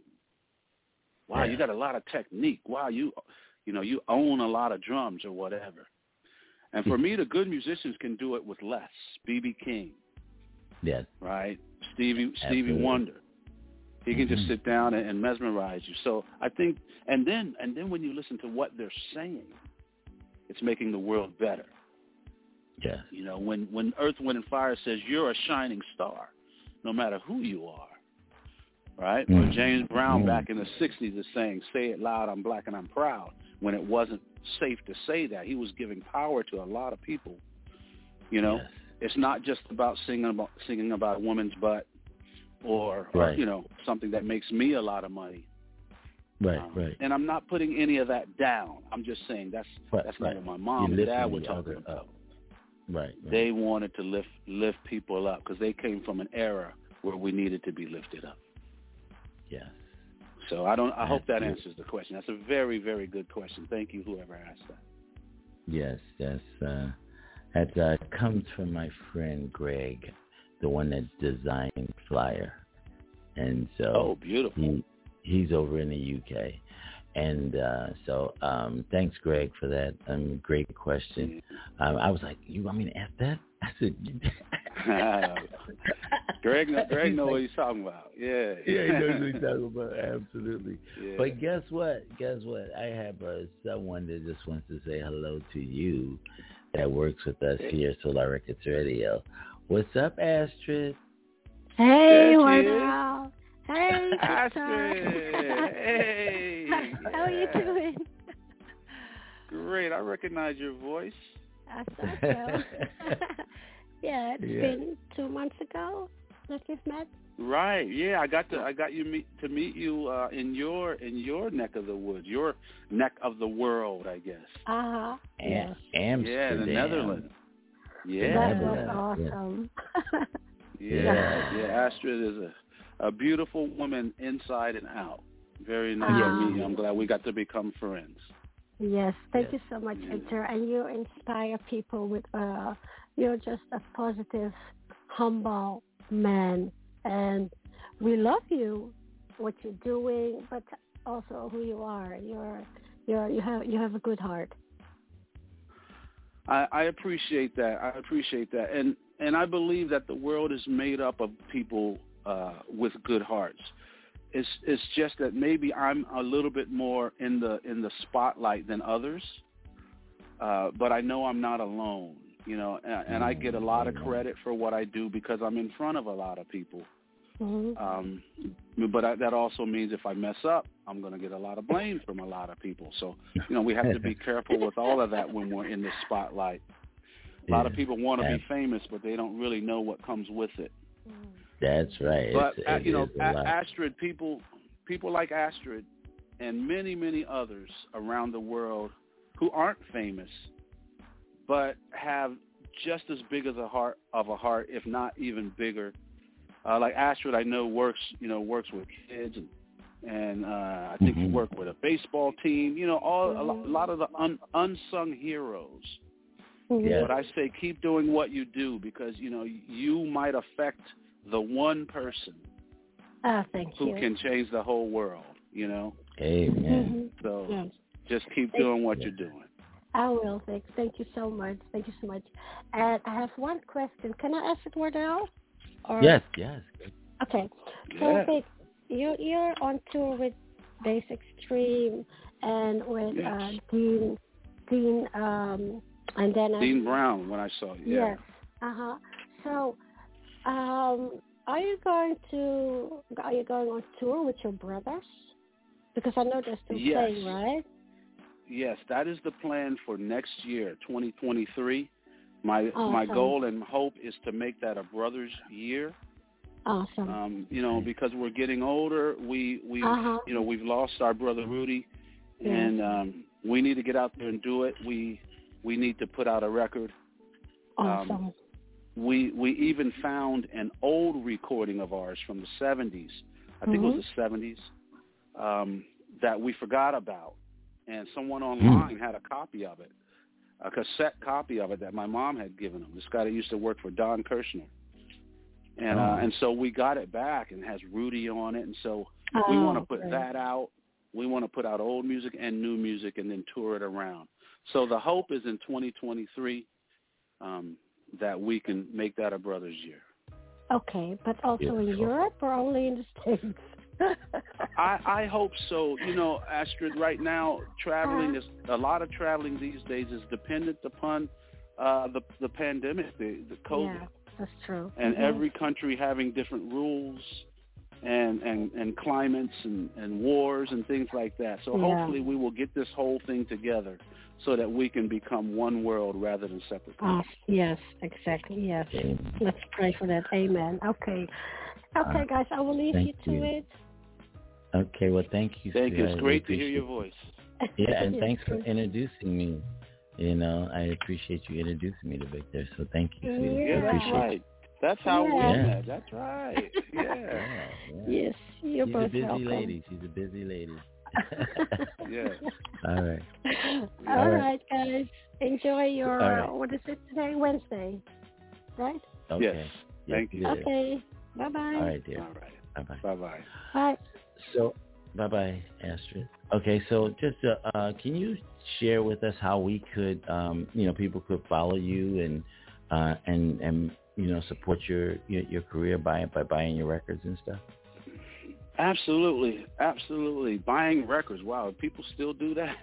Wow, yeah. you got a lot of technique. Wow, you you know, you own a lot of drums or whatever. And for me, the good musicians can do it with less. B B King. Yes. Right? Stevie Stevie Absolutely. Wonder. He can mm-hmm. just sit down and, and mesmerize you. So I think, and then and then when you listen to what they're saying, it's making the world better. Yeah. You know, when, when Earth, Wind, and Fire says you're a shining star, no matter who you are, right? Mm. Or James Brown mm. back in the sixties is saying, say it loud, I'm black and I'm proud, when it wasn't safe to say that. He was giving power to a lot of people. You know, yes. It's not just about singing about singing about a woman's butt or, right. or you know, something that makes me a lot of money. Right, um, right. And I'm not putting any of that down. I'm just saying that's right, that's right. not what my mom You're and dad were talking about. Up. Right, right. They wanted to lift lift people up because they came from an era where we needed to be lifted up. Yes. So I don't. I That's hope that good. answers the question. That's a very, very good question. Thank you, whoever asked that. Yes, yes. Uh, that uh, comes from my friend Greg, the one that designed Flyer, and so oh, beautiful. He, he's over in the U K, and uh, so um, thanks, Greg, for that. Um, great question. Um, I was like, you want me to ask that? I said, Greg, Greg knows what he's talking about. Yeah. Yeah, he knows what he's talking about. Absolutely. Yeah. But guess what? Guess what? I have uh, someone that just wants to say hello to you that works with us here at Solar Records Radio. What's up, Astrid? Hey, what up? Hey, Astrid. Hey. How are you doing? Great. I recognize your voice. I thought so. Yeah, it's Yeah. been two months ago that we've met. Right. Yeah, I got to I got you meet to meet you uh, in your in your neck of the woods, your neck of the world, I guess. Uh-huh. Yes. Amsterdam. Yeah, the Netherlands. Yeah. That was Yeah. awesome. Yeah, yeah. Astrid is a, a beautiful woman inside and out. Very nice Ah. to meet you. I'm glad we got to become friends. Yes, thank Yes. you so much, Yeah. Victor. And you inspire people with, uh, you're just a positive, humble man. And we love you, what you're doing, but also who you are. You're, you're, you have, you have a good heart. I, I appreciate that. I appreciate that. And and I believe that the world is made up of people uh, with good hearts. It's it's just that maybe I'm a little bit more in the in the spotlight than others, uh, but I know I'm not alone. You know, and, and I get a lot of credit for what I do because I'm in front of a lot of people. Mm-hmm. Um, but I, that also means if I mess up, I'm going to get a lot of blame from a lot of people. So, you know, we have to be careful with all of that when we're in the spotlight. A lot of people want to be famous, but they don't really know what comes with it. That's right. But It's, uh, it you know, is a A- lot. Astrid, people, people like Astrid, and many, many others around the world who aren't famous, but have just as big as a heart of a heart, if not even bigger. Uh, like Astrid, I know works, you know, works with kids, and, and uh, I think Mhm. you work with a baseball team. You know, all a, lo- a lot of the un, unsung heroes. Yeah. But I say keep doing what you do because you know you might affect the one person Ah, thank who you. can change the whole world. You know, Amen. Mhm. so Yes. just keep doing what you're doing. I will, Vic. Thank you so much. Thank you so much. And I have one question. Can I ask it word out? Or? Yes, yes. Okay. So, Yeah. Vic, you, you're on tour with Bass Extreme and with Yes. uh, Dean, Dean, um, and then I, Dean Brown, when I saw you. Yeah. Yes. Uh huh. So, um, are you going to are you going on tour with your brothers? Because I know they're still Yes. playing, right? Yes, that is the plan for next year, twenty twenty-three. My my Awesome. goal and hope is to make that a brothers year. Awesome. Um, you know, because we're getting older, we we Uh-huh. you know we've lost our brother Rudy, Yeah. and um, we need to get out there and do it. We we need to put out a record. Awesome. Um, we we even found an old recording of ours from the seventies. I think Mhm. it was the seventies um, that we forgot about, and someone online had a copy of it, a cassette copy of it that my mom had given him. This guy that used to work for Don Kirshner. And uh, Oh. and so we got it back and it has Rudy on it. And so we Oh, want to put great. that out. We want to put out old music and new music and then tour it around. So the hope is in twenty twenty-three um, that we can make that a brothers year. Okay, but also in Europe or only in the States? I, I hope so. You know, Astrid, right now, traveling is a lot of traveling these days is dependent upon uh, the the pandemic, the, the COVID. Yeah, that's true. And Mhm. every country having different rules and, and, and climates and, and wars and things like that. So Yeah. hopefully we will get this whole thing together so that we can become one world rather than separate Ah, countries. yes, exactly. Yes. Amen. Let's pray for that. Amen. Okay. Okay, Uh, guys, I will leave you thank to you. it. Okay, well, thank you. Thank you. Sue. It's I great to really hear your appreciate voice. it. Yeah, and Yes, thanks for please. introducing me. You know, I appreciate you introducing me to Victor, so thank you, sweetie. Yeah. I Yeah, that's appreciate right. That's how Yeah. we met. That's right. it. Yeah. Yeah, yeah. Yes, you're She's a both busy welcome. lady. She's a busy lady. Yeah. All right. All All right. right, guys. Enjoy your, All right. what is it today? Wednesday, right? Okay. Yes. Thank it you. is. Okay. Bye-bye. All right, dear. All right. Bye-bye. Bye-bye. Bye. So, bye-bye, Astrid. Okay, so just uh, uh, can you share with us how we could, um, you know, people could follow you and uh, and and you know, support your your, your career by by buying your records and stuff? Absolutely, absolutely. Buying records. Wow, people still do that.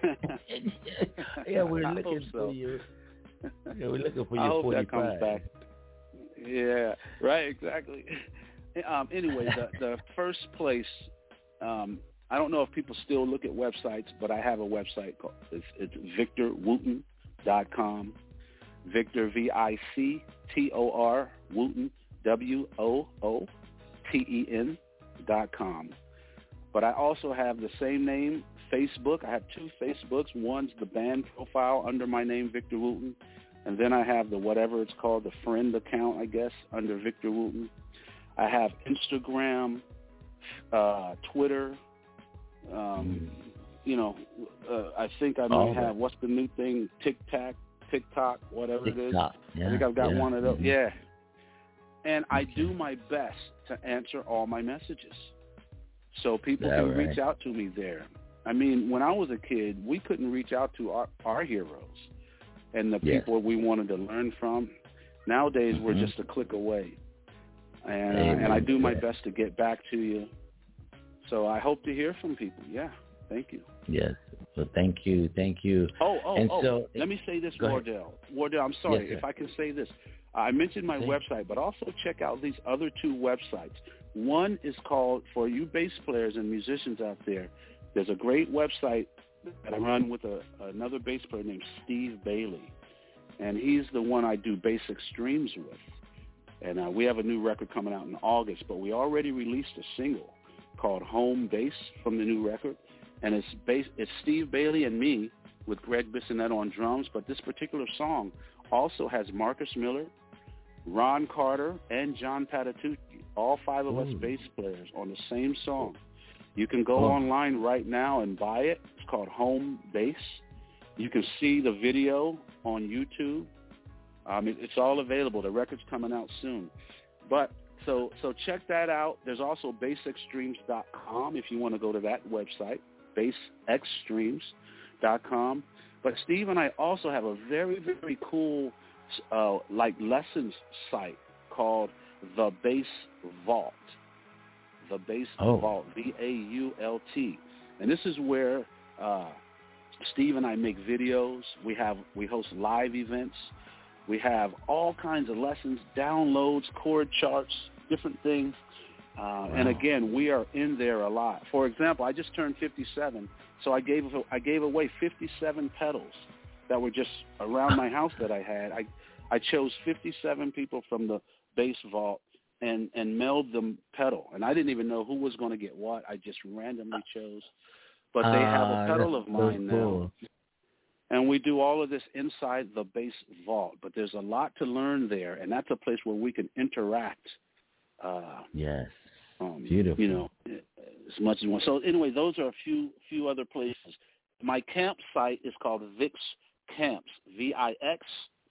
Yeah, we're looking so. for you. Yeah, we're looking for I your hope forty-five. that comes back. Yeah, right, exactly. Um, anyway, the, the first place, um, I don't know if people still look at websites, but I have a website called, it's, it's victor wooten dot com. Victor, V I C T O R, Wooten, W O O T E N dot com. But I also have the same name, Facebook. I have two Facebooks. One's the band profile under my name, Victor Wooten. And then I have the whatever it's called, the friend account, I guess, under Victor Wooten. I have Instagram, uh, Twitter. Um, you know, uh, I think I may All have, that. what's the new thing, TikTok, TikTok, whatever TikTok. it is. Yeah, I think I've got yeah, one of those. mm-hmm. Yeah. And I Okay. do my best to answer all my messages. So people That can right. reach out to me there. I mean, when I was a kid, we couldn't reach out to our, our heroes and the Yes. people we wanted to learn from. Nowadays, Mm-hmm. we're just a click away. And, uh, Amen. and I do my Yeah. best to get back to you. So I hope to hear from people. Yeah. Thank you. Yes. So thank you. Thank you. Oh, oh, and oh. So, let me say this, go ahead. Wardell. Wardell, I'm sorry Yes, sir. if I can say this. I mentioned my Say. website, but also check out these other two websites. One is called, for you bass players and musicians out there, there's a great website that I run with a, another bass player named Steve Bailey. And he's the one I do Bass Extremes with. And uh, we have a new record coming out in August, but we already released a single called Home Bass from the new record. And it's bass, it's Steve Bailey and me with Greg Bissonette on drums. But this particular song also has Marcus Miller, Ron Carter, and John Patitucci, all five of us Ooh. bass players on the same song. You can go Oh. online right now and buy it. It's called Home Bass. You can see the video on YouTube. Um, it, it's all available. The record's coming out soon. But so so check that out. There's also bass extremes dot com if you want to go to that website, bass extremes dot com. But Steve and I also have a very, very cool uh, like lessons site called The Bass Vault. The Bass Oh. Vault, V A U L T. And this is where uh, Steve and I make videos. We have we host live events. We have all kinds of lessons, downloads, chord charts, different things. Uh, Wow. And again, we are in there a lot. For example, I just turned fifty-seven, so I gave I gave away fifty-seven pedals that were just around my house that I had. I I chose fifty-seven people from the Bass Vault and and mailed them pedal, and I didn't even know who was going to get what. I just randomly chose. But they have Ah, a pedal that's of mine so cool. now. And we do all of this inside the Bass Vault, but there's a lot to learn there, and that's a place where we can interact. Uh, Yes. um, Beautiful. You know, as much as we want. So anyway, those are a few few other places. My camp site is called Vix Camps, V I X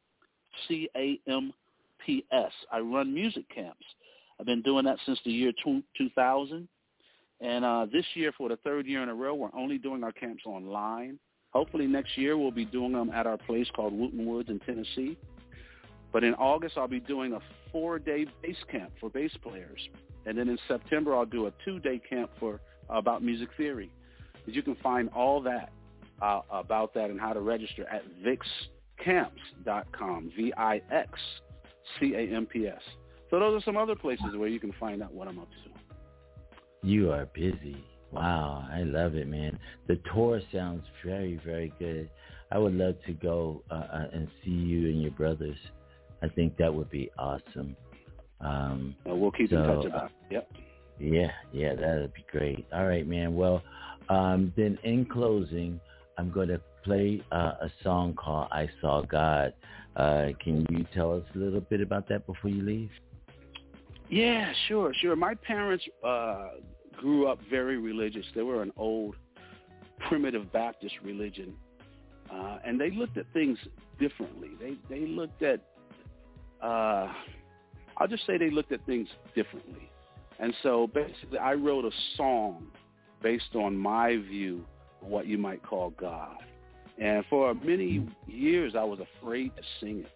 C A M P S. I run music camps. I've been doing that since the year two thousand. And uh, this year, for the third year in a row, we're only doing our camps online. Hopefully next year we'll be doing them at our place called Wooten Woods in Tennessee. But in August, I'll be doing a four-day bass camp for bass players. And then in September, I'll do a two-day camp for uh, about music theory. But you can find all that uh, about that and how to register at vix camps dot com, V I X C A M P S. So those are some other places where you can find out what I'm up to. You are busy. Wow, I love it, man. The tour sounds very, very good. I would love to go uh, uh, and see you and your brothers. I think that would be awesome. Um, Uh, we'll keep so, in touch about it. Yep. Yeah, yeah, that would be great. All right, man. Well, um, then in closing, I'm going to play uh, a song called I Saw God. Uh, can you tell us a little bit about that before you leave? Yeah, sure, sure. My parents uh, grew up very religious. They were an old primitive Baptist religion, uh, and they looked at things differently. They they looked at, uh, I'll just say they looked at things differently. And so basically I wrote a song based on my view of what you might call God. And for many years I was afraid to sing it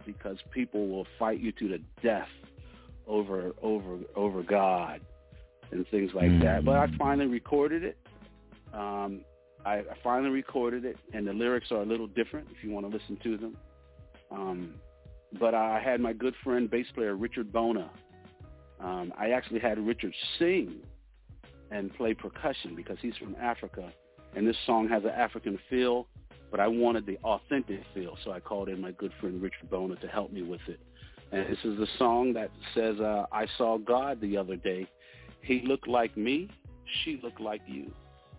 because people will fight you to the death over over over God and things like mm. that. But I finally recorded it. Um, I, I finally recorded it, and the lyrics are a little different if you want to listen to them. Um, but I had my good friend, bass player Richard Bona. Um, I actually had Richard sing and play percussion because he's from Africa, and this song has an African feel, but I wanted the authentic feel, so I called in my good friend Richard Bona to help me with it. And this is the song that says, uh, I saw God the other day. He looked like me. She looked like you.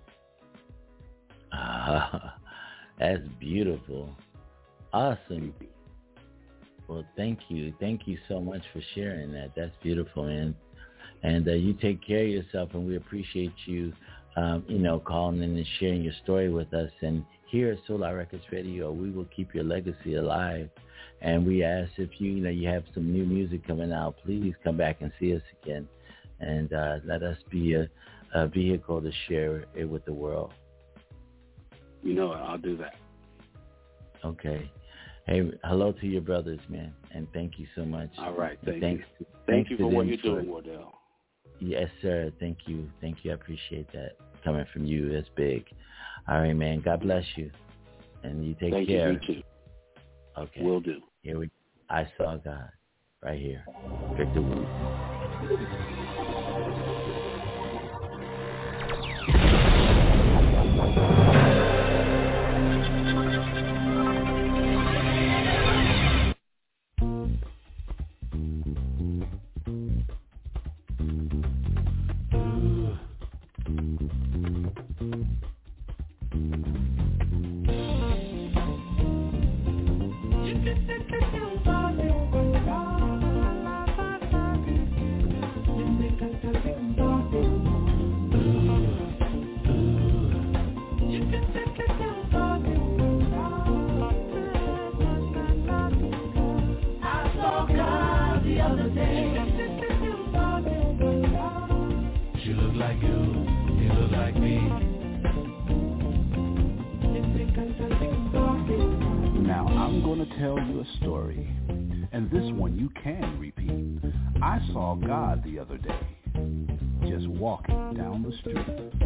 Ah, that's beautiful. Awesome. Well, thank you. Thank you so much for sharing that. That's beautiful, man. And uh, you take care of yourself, and we appreciate you, um, you know, calling in and sharing your story with us. And here at Solar Records Radio, we will keep your legacy alive. And we ask if you, you know, you have some new music coming out, please come back and see us again, and uh, let us be a, a vehicle to share it with the world. You know, I'll do that. Okay. Hey, hello to your brothers, man, and thank you so much. All right, thank thanks, you. To, thank thanks you for what you're for, doing, Wardell. Yes, sir. Thank you. Thank you. I appreciate that. Coming from you, that's big. All right, man. God bless you, and you take thank care. Thank you, you too. Okay. Will do. Here we. I saw God, right here. Victor Wu. God the other day, just walking down the street.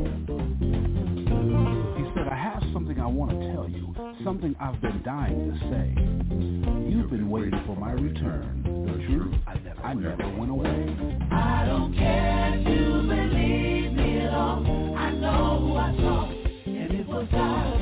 He said, I have something I want to tell you, something I've been dying to say. You've been waiting for my return. The truth, I never, I never went away. I don't care if you believe me at all. I know who I saw, and it was God.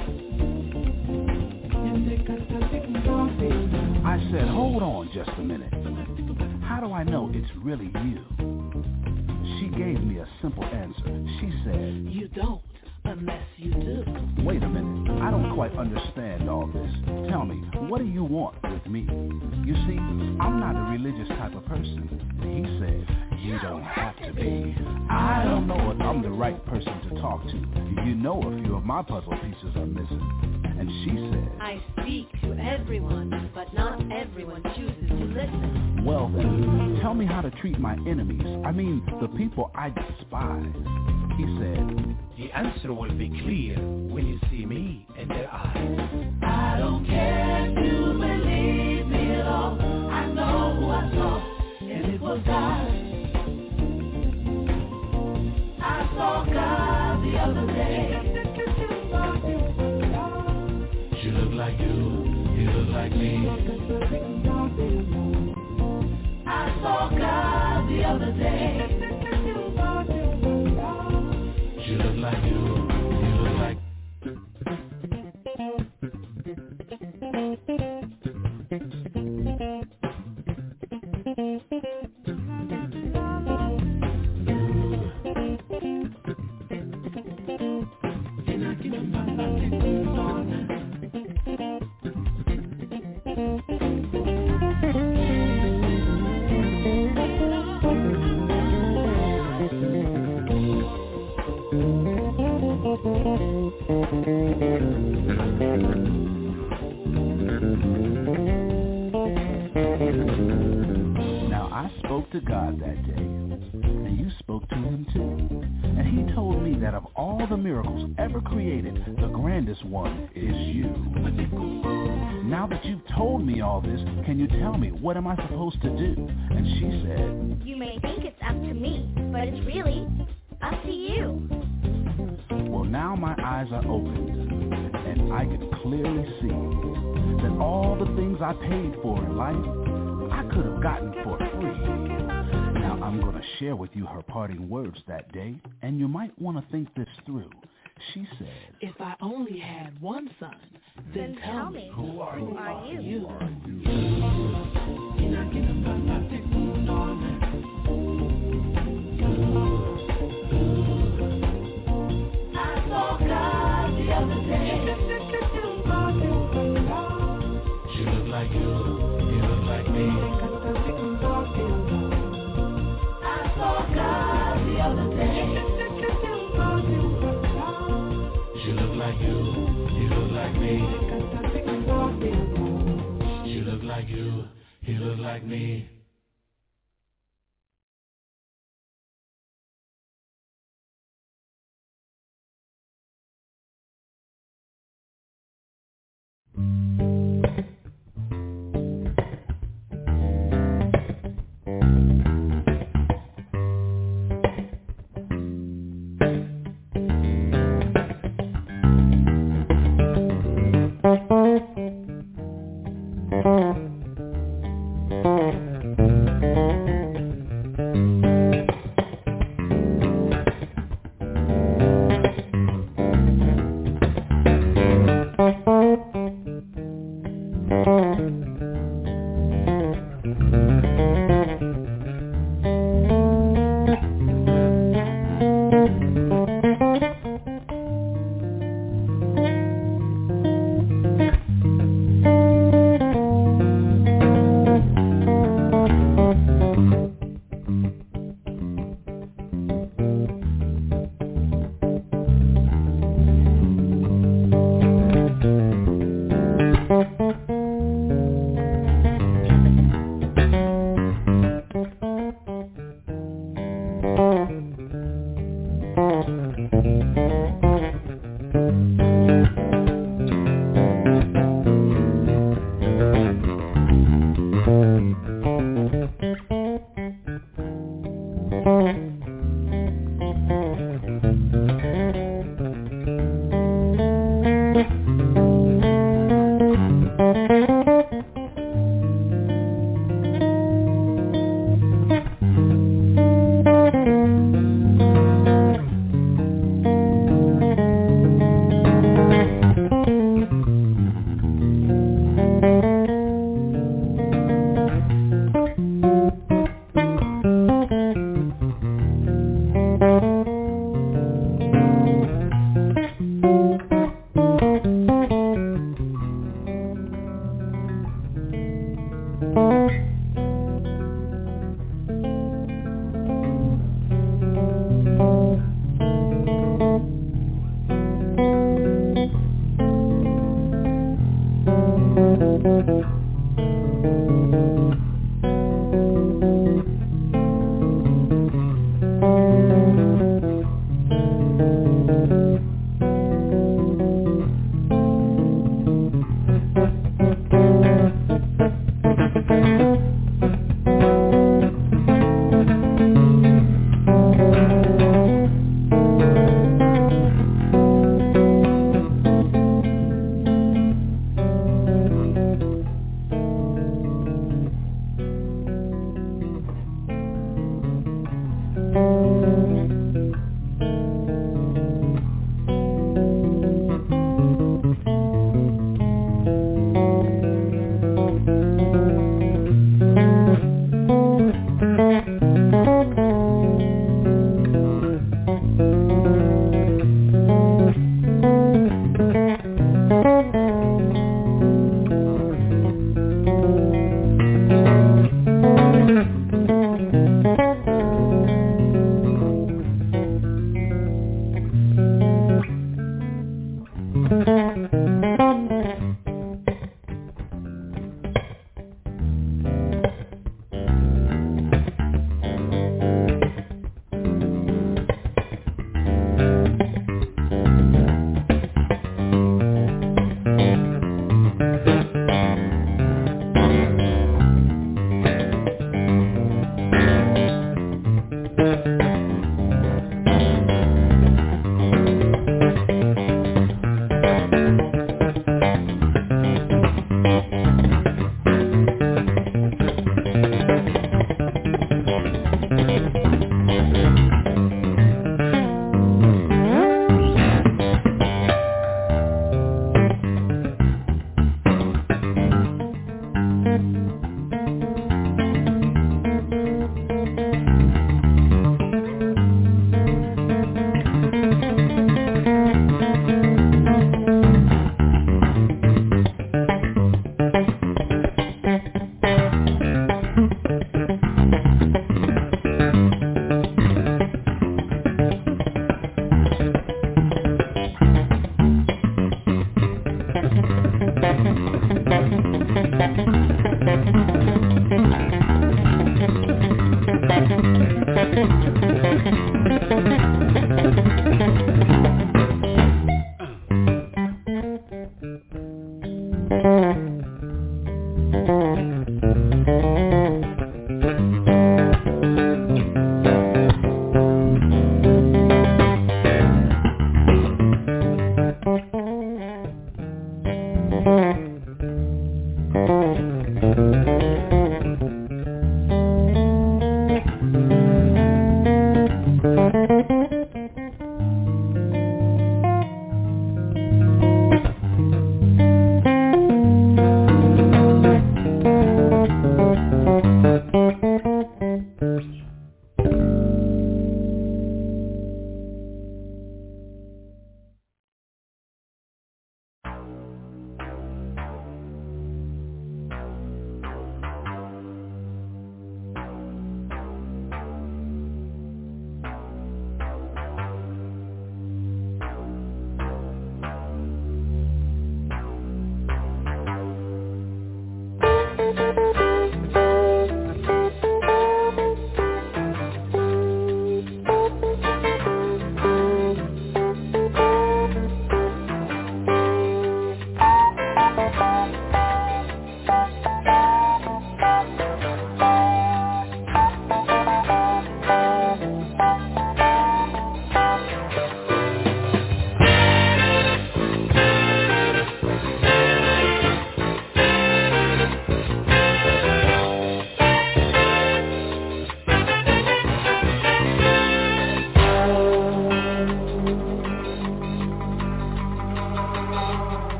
I said, hold on just a minute. How do I know it's really you? She gave me a simple answer. She said, you don't, unless you do. Wait a minute. I don't quite understand all this. Tell me, what do you want with me? You see, I'm not a religious type of person. He said, you don't have to be. I don't know if I'm the right person to talk to. You know a few of my puzzle pieces are missing. And she said, I speak to everyone, but not everyone chooses to listen. Well then, tell me how to treat my enemies. I mean, the people I despise. He said, the answer will be clear when you see me in their eyes. I don't care if you believe me at all. I know who I saw, and it was God. I saw God the other day. You look like you, you look like me. I saw God the other day. You look like you, you look like. Now I spoke to God that day. And you spoke to him too. And he told me that of all the miracles ever created, the grandest one is you. Now that you've told me all this, can you tell me what am I supposed to do? And she said, you may think it's up to me, but it's really up to you. Well, now my eyes are opened, and I can clearly see that all the things I paid for in life, I could have gotten for free. Now I'm going to share with you her parting words that day, and you might want to think this through. She said, if I only had one son, then, then tell me, who are you? Who are you? you? I saw God the other day. She look like you, you look like me. I saw God the other day. She look like you, you look like me. She look like you, he look like me.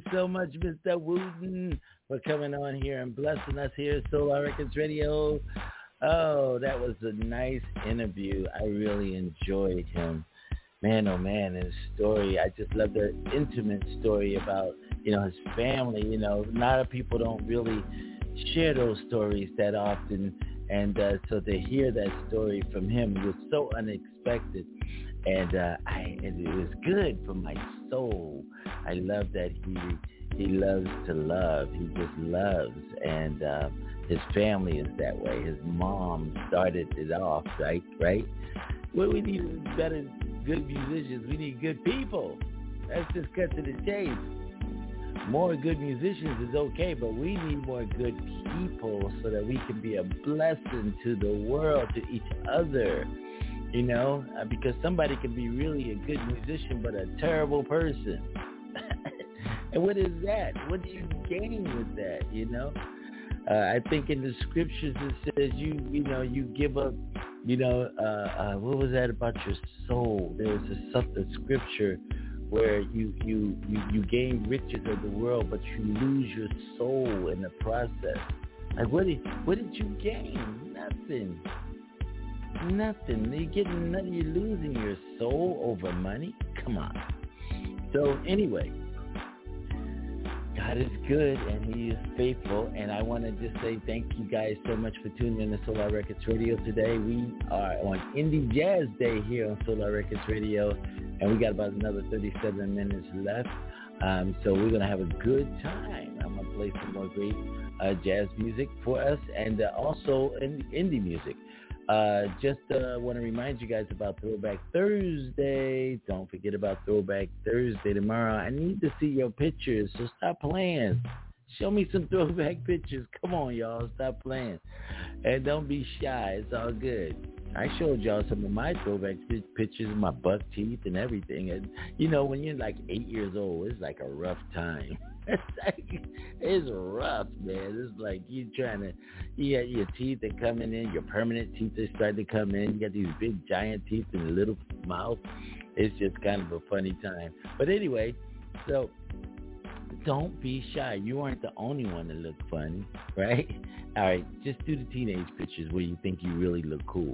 so much, Mister Wooten, for coming on here and blessing us here at Solar Records Radio. Oh, that was a nice interview. I really enjoyed him. Man, oh man, his story. I just love the intimate story about, you know, his family. You know, a lot of people don't really share those stories that often. And uh, so to hear that story from him was so unexpected. And uh, I, and it was good for my soul. I love that he he loves to love. He just loves. And uh, his family is that way. His mom started it off, right? Right? What we need is better, good musicians. We need good people. Let's just cut to the chase. More good musicians is okay, but we need more good people so that we can be a blessing to the world, to each other, you know, uh, because somebody can be really a good musician but a terrible person. And what is that? What do you gain with that, you know? Uh, I think in the scriptures it says you, you know, you give up, you know, uh, uh, what was that about your soul? There's a something scripture where you, you, you, you gain riches of the world, but you lose your soul in the process. Like, what did, what did you gain? Nothing. Nothing. You're getting nothing. You're losing your soul over money? Come on. So anyway, God is good and he is faithful, and I want to just say thank you guys so much for tuning in to Solar Records Radio today. We are on Indie Jazz Day here on Solar Records Radio, and we got about another thirty-seven minutes left, um, so we're going to have a good time. I'm going to play some more great uh, jazz music for us, and uh, also in indie music. Uh, just uh, want to remind you guys about Throwback Thursday. Don't forget about Throwback Thursday tomorrow. I need to see your pictures, so stop playing. Show me some throwback pictures. Come on, y'all. Stop playing. And don't be shy. It's all good. I showed y'all some of my throwback pictures of my buck teeth and everything. And, you know, when you're like eight years old, it's like a rough time. It's like, it's rough, man. It's like you trying to, you got your teeth are coming in, your permanent teeth are starting to come in. You got these big giant teeth and a little mouth. It's just kind of a funny time. But anyway, so don't be shy. You aren't the only one that look funny, right? All right, just do the teenage pictures where you think you really look cool.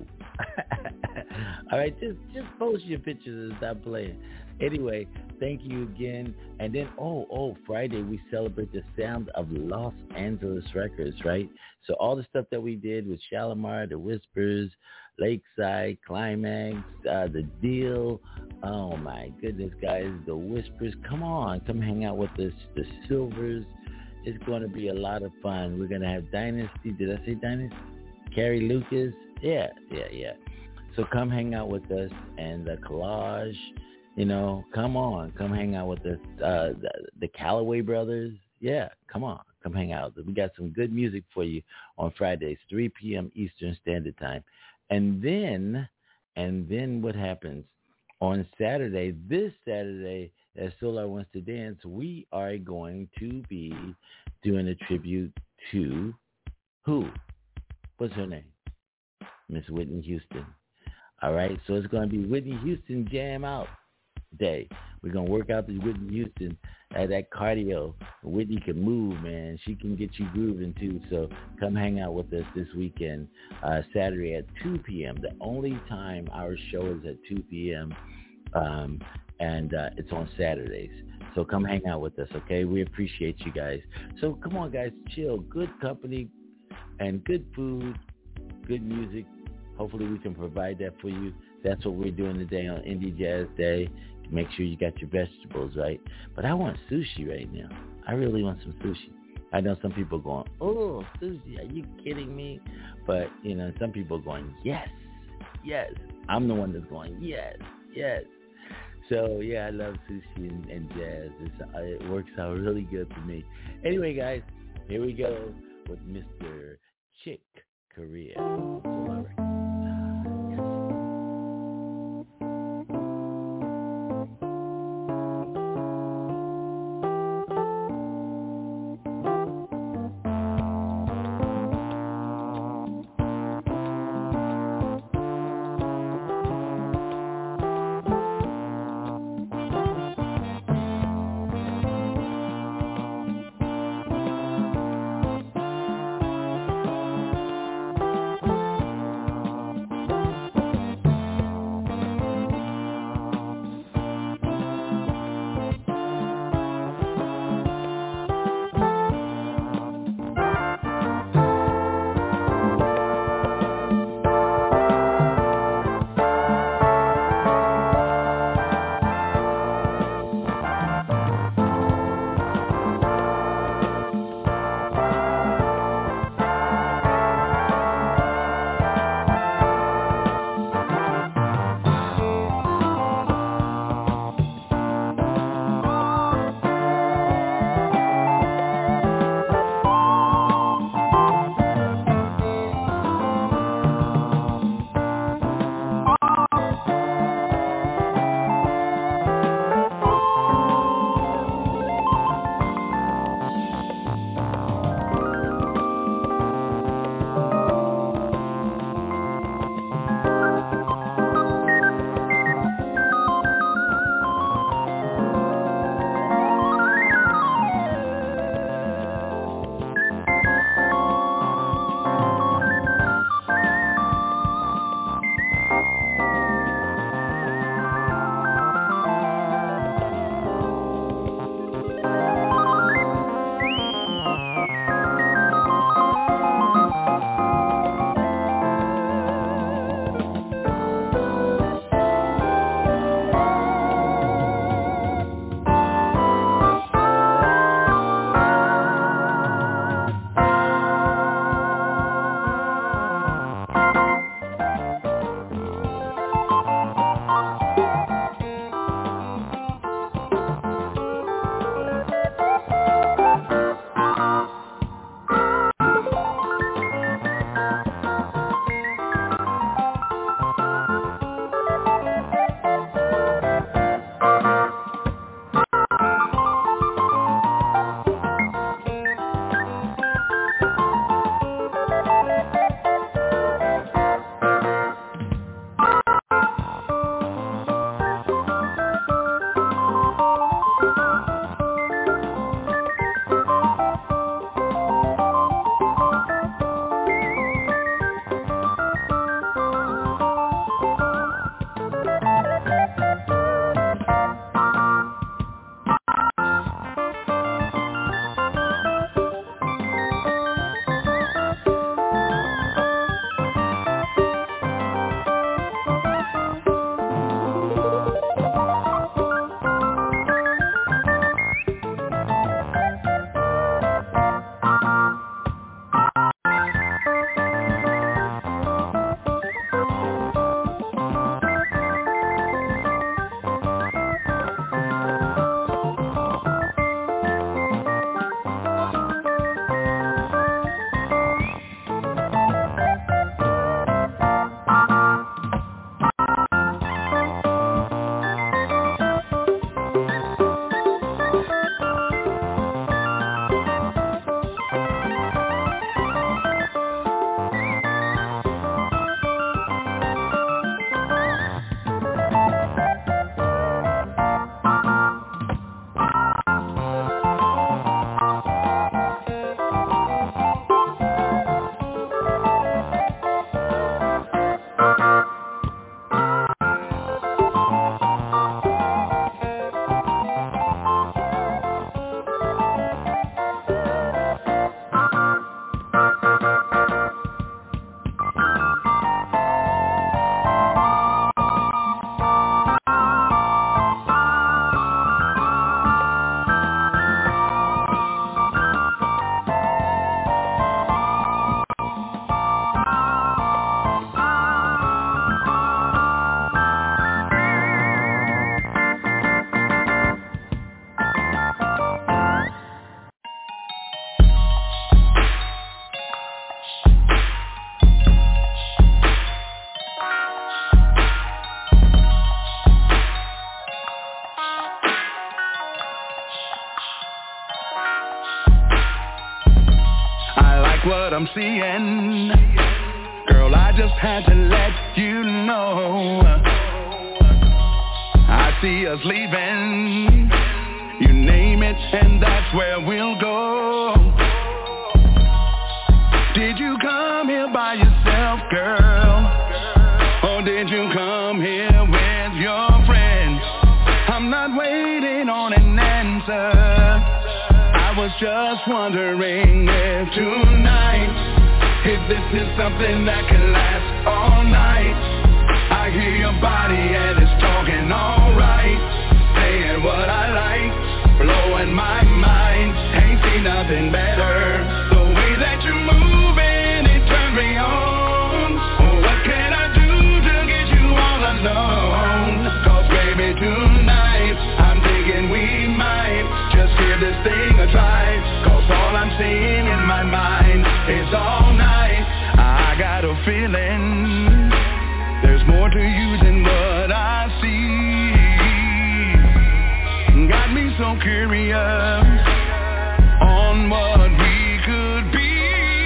All right, just just post your pictures and stop playing. Anyway, thank you again. And then, oh, oh, Friday we celebrate the sound of Los Angeles Records, right? So all the stuff that we did with Shalimar, The Whispers, Lakeside, Climax, uh, The Deal. Oh, my goodness, guys, The Whispers. Come on, come hang out with us. The Silvers. It's going to be a lot of fun. We're going to have Dynasty. Did I say Dynasty? Carrie Lucas. Yeah, yeah, yeah. So come hang out with us. And the Collage. You know, come on, come hang out with us. Uh, the, the Calloway Brothers. Yeah, come on, come hang out. We got some good music for you on Fridays, three p.m. Eastern Standard Time. And then, and then what happens? On Saturday, this Saturday, as Solar Wants to Dance, we are going to be doing a tribute to who? What's her name? Miss Whitney Houston. All right, so it's going to be Whitney Houston Jam Out Day. We're going to work out the Whitney Houston at that cardio. Whitney can move, man. She can get you grooving too. So come hang out with us this weekend, uh, Saturday at two p.m. The only time our show is at two p.m. Um, and uh, it's on Saturdays. So come hang out with us, okay? We appreciate you guys. So come on, guys, chill. Good company and good food, good music. Hopefully we can provide that for you. That's what we're doing today on Indie Jazz Day. Make sure you got your vegetables, right? But I want sushi right now. I really want some sushi. I know some people are going, oh, sushi, are you kidding me? But, you know, some people are going, yes, yes. I'm the one that's going, yes, yes. So, yeah, I love sushi and, and jazz. It's, uh, it works out really good for me. Anyway, guys, here we go with Mister Chick Corea. All right. what I'm seeing. Girl, I just had to let you know. I see us leaving. You name it, and that's where we'll go. Did you come here by yourself, girl? Or did you come here with your friends? I'm not waiting on an answer. I was just wondering if tonight, if this is something that can last all night. I hear your body and it's talking alright, saying what I like, blowing my mind. Ain't seen nothing better. The way that you're moving, it turns me on. What can I do to get you all alone? Cause baby, tonight I'm thinking we might just give this thing a try. Cause all I'm seeing in my mind is all night. I got a feeling there's more to you than what I see. Got me so curious on what we could be.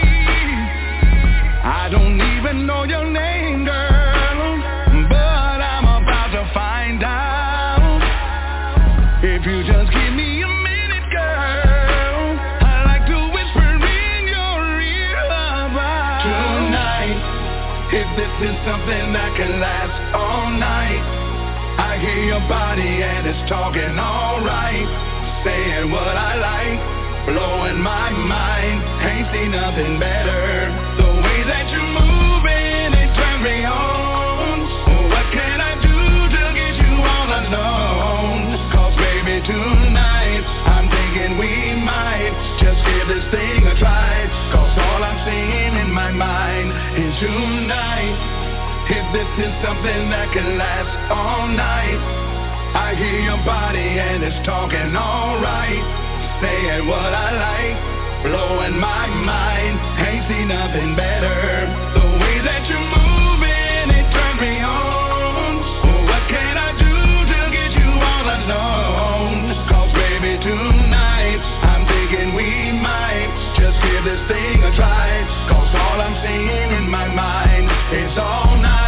I don't even know your name, girl, but I'm about to find out. If you just give me a minute, girl, I like to whisper in your ear about tonight. If this is something that can last all night, I hear your body and it's talking alright, saying what I like, blowing my mind. Ain't seen nothing better. The way that you're moving, it turns me on. What can I do to get you all alone? Cause baby, tonight I'm thinking we might just give this thing a try. Cause all I'm seeing in my mind is tonight. If this is something that can last all night, I hear your body and it's talking alright, saying what I like, blowing my mind. Ain't seen nothing better. The way that you're moving, it turns me on. What can I do to get you all alone? Cause baby, tonight I'm thinking we might just give this thing a try. Cause all I'm seeing in my mind is all night.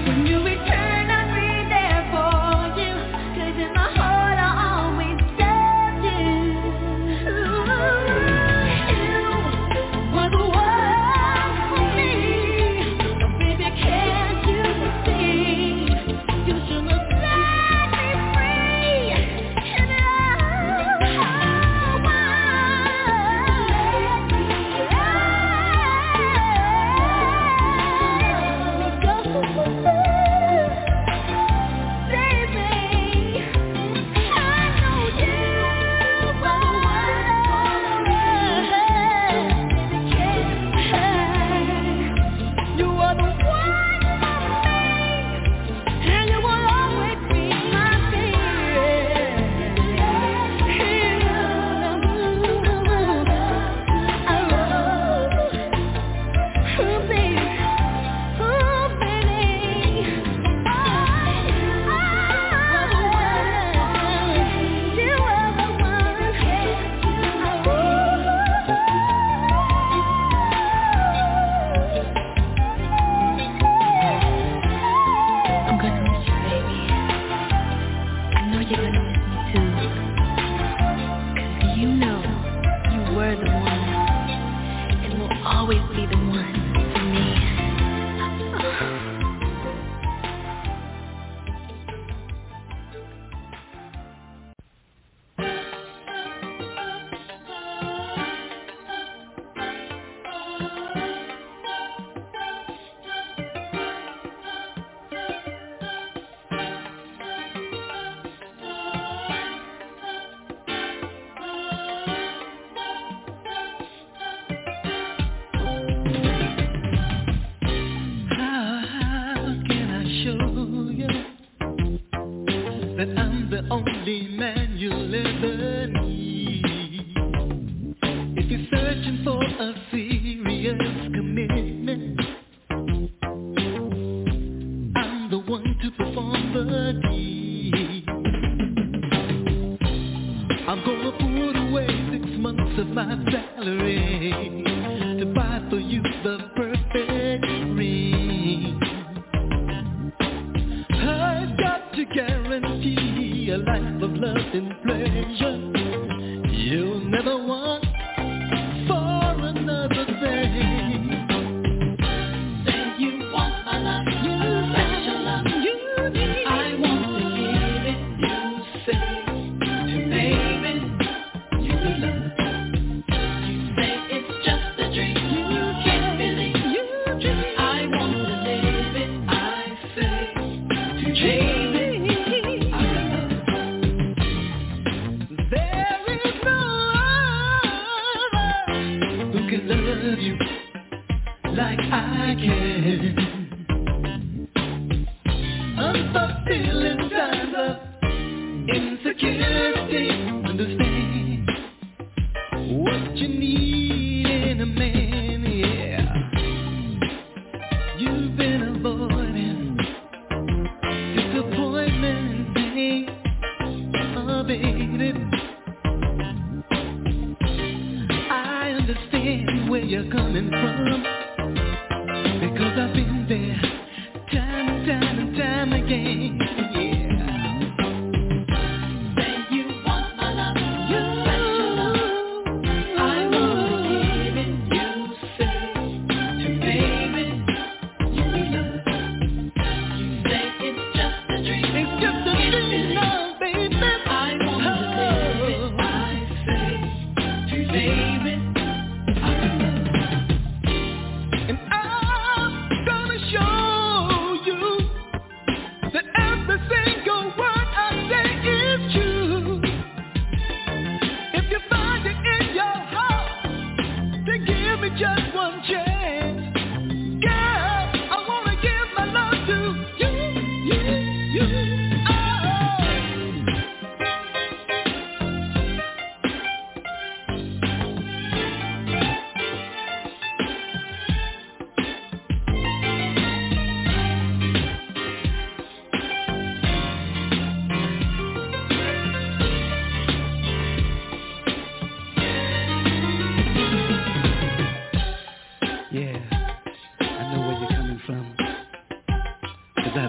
That every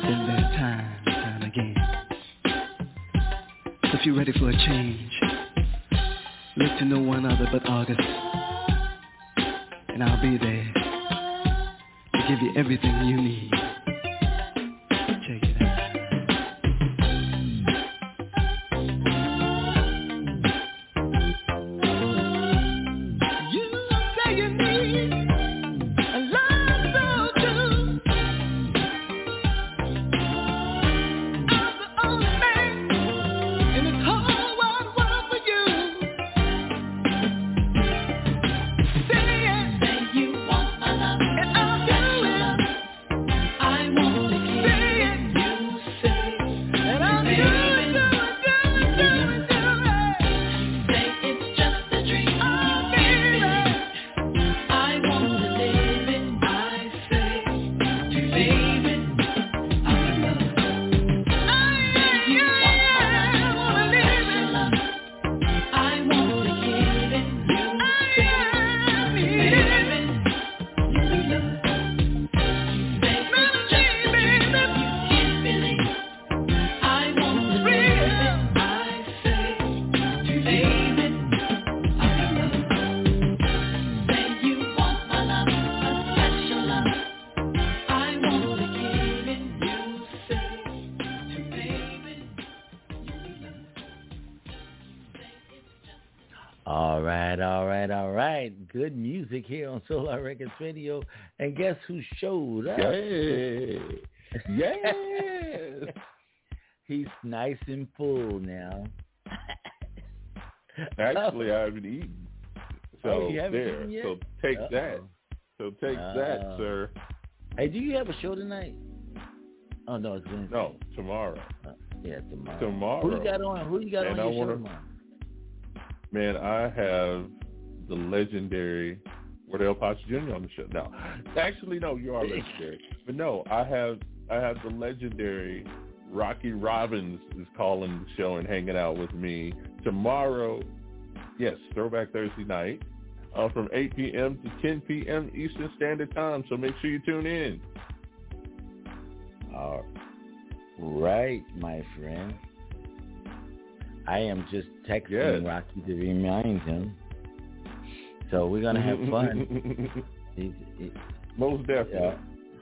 I've been there time and time again. So if you're ready for a change, look to no one other but August. And I'll be there to give you everything you need. Check it out. Good music here on Solar Records Radio, and guess who showed up? Yes, yes. He's nice and full now. Actually, I haven't eaten. So oh, you haven't there. eaten yet? So take Uh-oh. that. So take Uh, that, sir. Hey, do you have a show tonight? Oh no, it's Wednesday. No, tomorrow. Uh, yeah, tomorrow. Tomorrow. Who you got on? Who you got and on I your wanna, show tomorrow? Man, I have the legendary Wardell Potts Junior on the show. No, actually, no, you are legendary. But no, I have I have the legendary Rocky Robbins is calling the show and hanging out with me tomorrow. Yes, Throwback Thursday night uh, from eight p.m. to ten p.m. Eastern Standard Time. So make sure you tune in. All right, my friend. I am just texting yes. Rocky to remind him. So we're gonna have fun. he's, he's, Most definitely. Uh,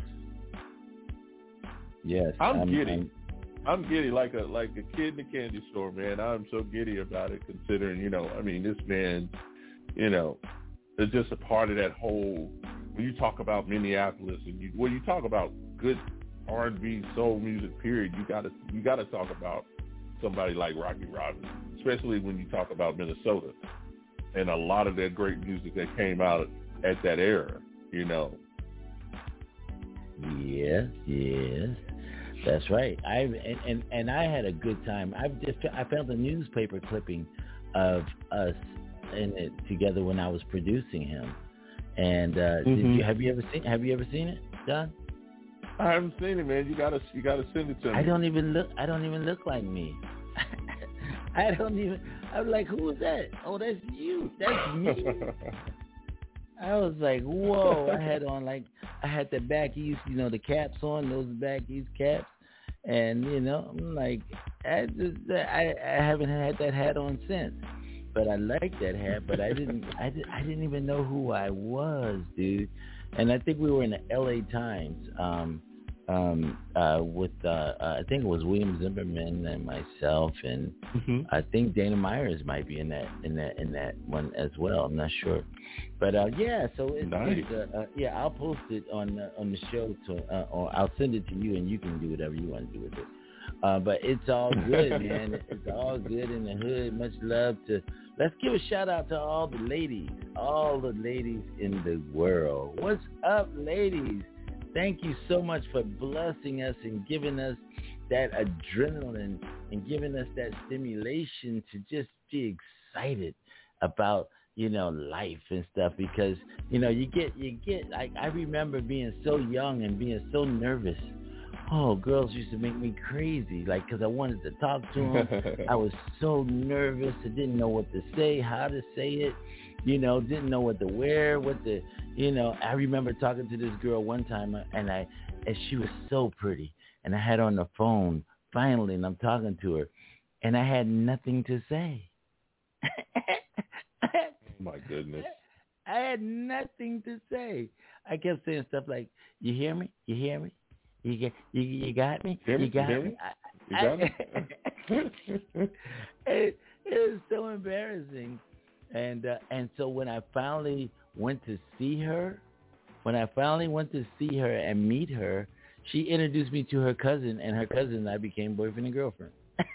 yes, I'm, I'm giddy. I'm, I'm giddy like a like a kid in a candy store, man. I'm so giddy about it, considering you know, I mean, this man, you know, is just a part of that whole. When you talk about Minneapolis and you when you talk about good R and B soul music, period, you gotta you gotta talk about somebody like Rocky Robbins, especially when you talk about Minnesota. And a lot of that great music that came out at that era, you know. Yes, yes, that's right. I and, and, and I had a good time. I just I found a newspaper clipping of us in it together when I was producing him. And uh, mm-hmm. did you have you ever seen Have you ever seen it, Don? I haven't seen it, man. You gotta you gotta send it to me. I don't even look. I don't even look like me. I don't even. I was like, who is that? Oh, that's you. That's me. I was like, whoa. I had on like, I had the back east, you know, the caps on, those back east caps. And, you know, I'm like, I, just, I, I haven't had that hat on since. But I like that hat, but I didn't, I, did, I didn't even know who I was, dude. And I think we were in the L A Times. Um, Um, uh, with uh, uh, I think it was William Zimmerman and myself, and mm-hmm. I think Dana Myers might be in that in that in that one as well. I'm not sure, but uh, yeah. So it's, nice. it's uh, uh, yeah. I'll post it on uh, on the show, to, uh, or I'll send it to you, and you can do whatever you want to do with it. Uh, but it's all good, man. It's all good in the hood. Much love to. Let's give a shout out to all the ladies, all the ladies in the world. What's up, ladies? Thank you so much for blessing us and giving us that adrenaline and giving us that stimulation to just be excited about, you know, life and stuff, because, you know, you get, you get, like, I remember being so young and being so nervous. Oh, girls used to make me crazy, like, because I wanted to talk to them. I was so nervous. I didn't know what to say, how to say it. You know, didn't know what to wear, what to, you know. I remember talking to this girl one time, and I, and she was so pretty, and I had her on the phone finally, and I'm talking to her, and I had nothing to say. Oh my goodness. I had nothing to say. I kept saying stuff like, "You hear me? You hear me? You get, you, you got me? Hear me? You got you hear me?" me? I, You got me? it, it was so embarrassing, and uh, and so when I finally went to see her, when I finally went to see her and meet her, she introduced me to her cousin, and her cousin and I became boyfriend and girlfriend.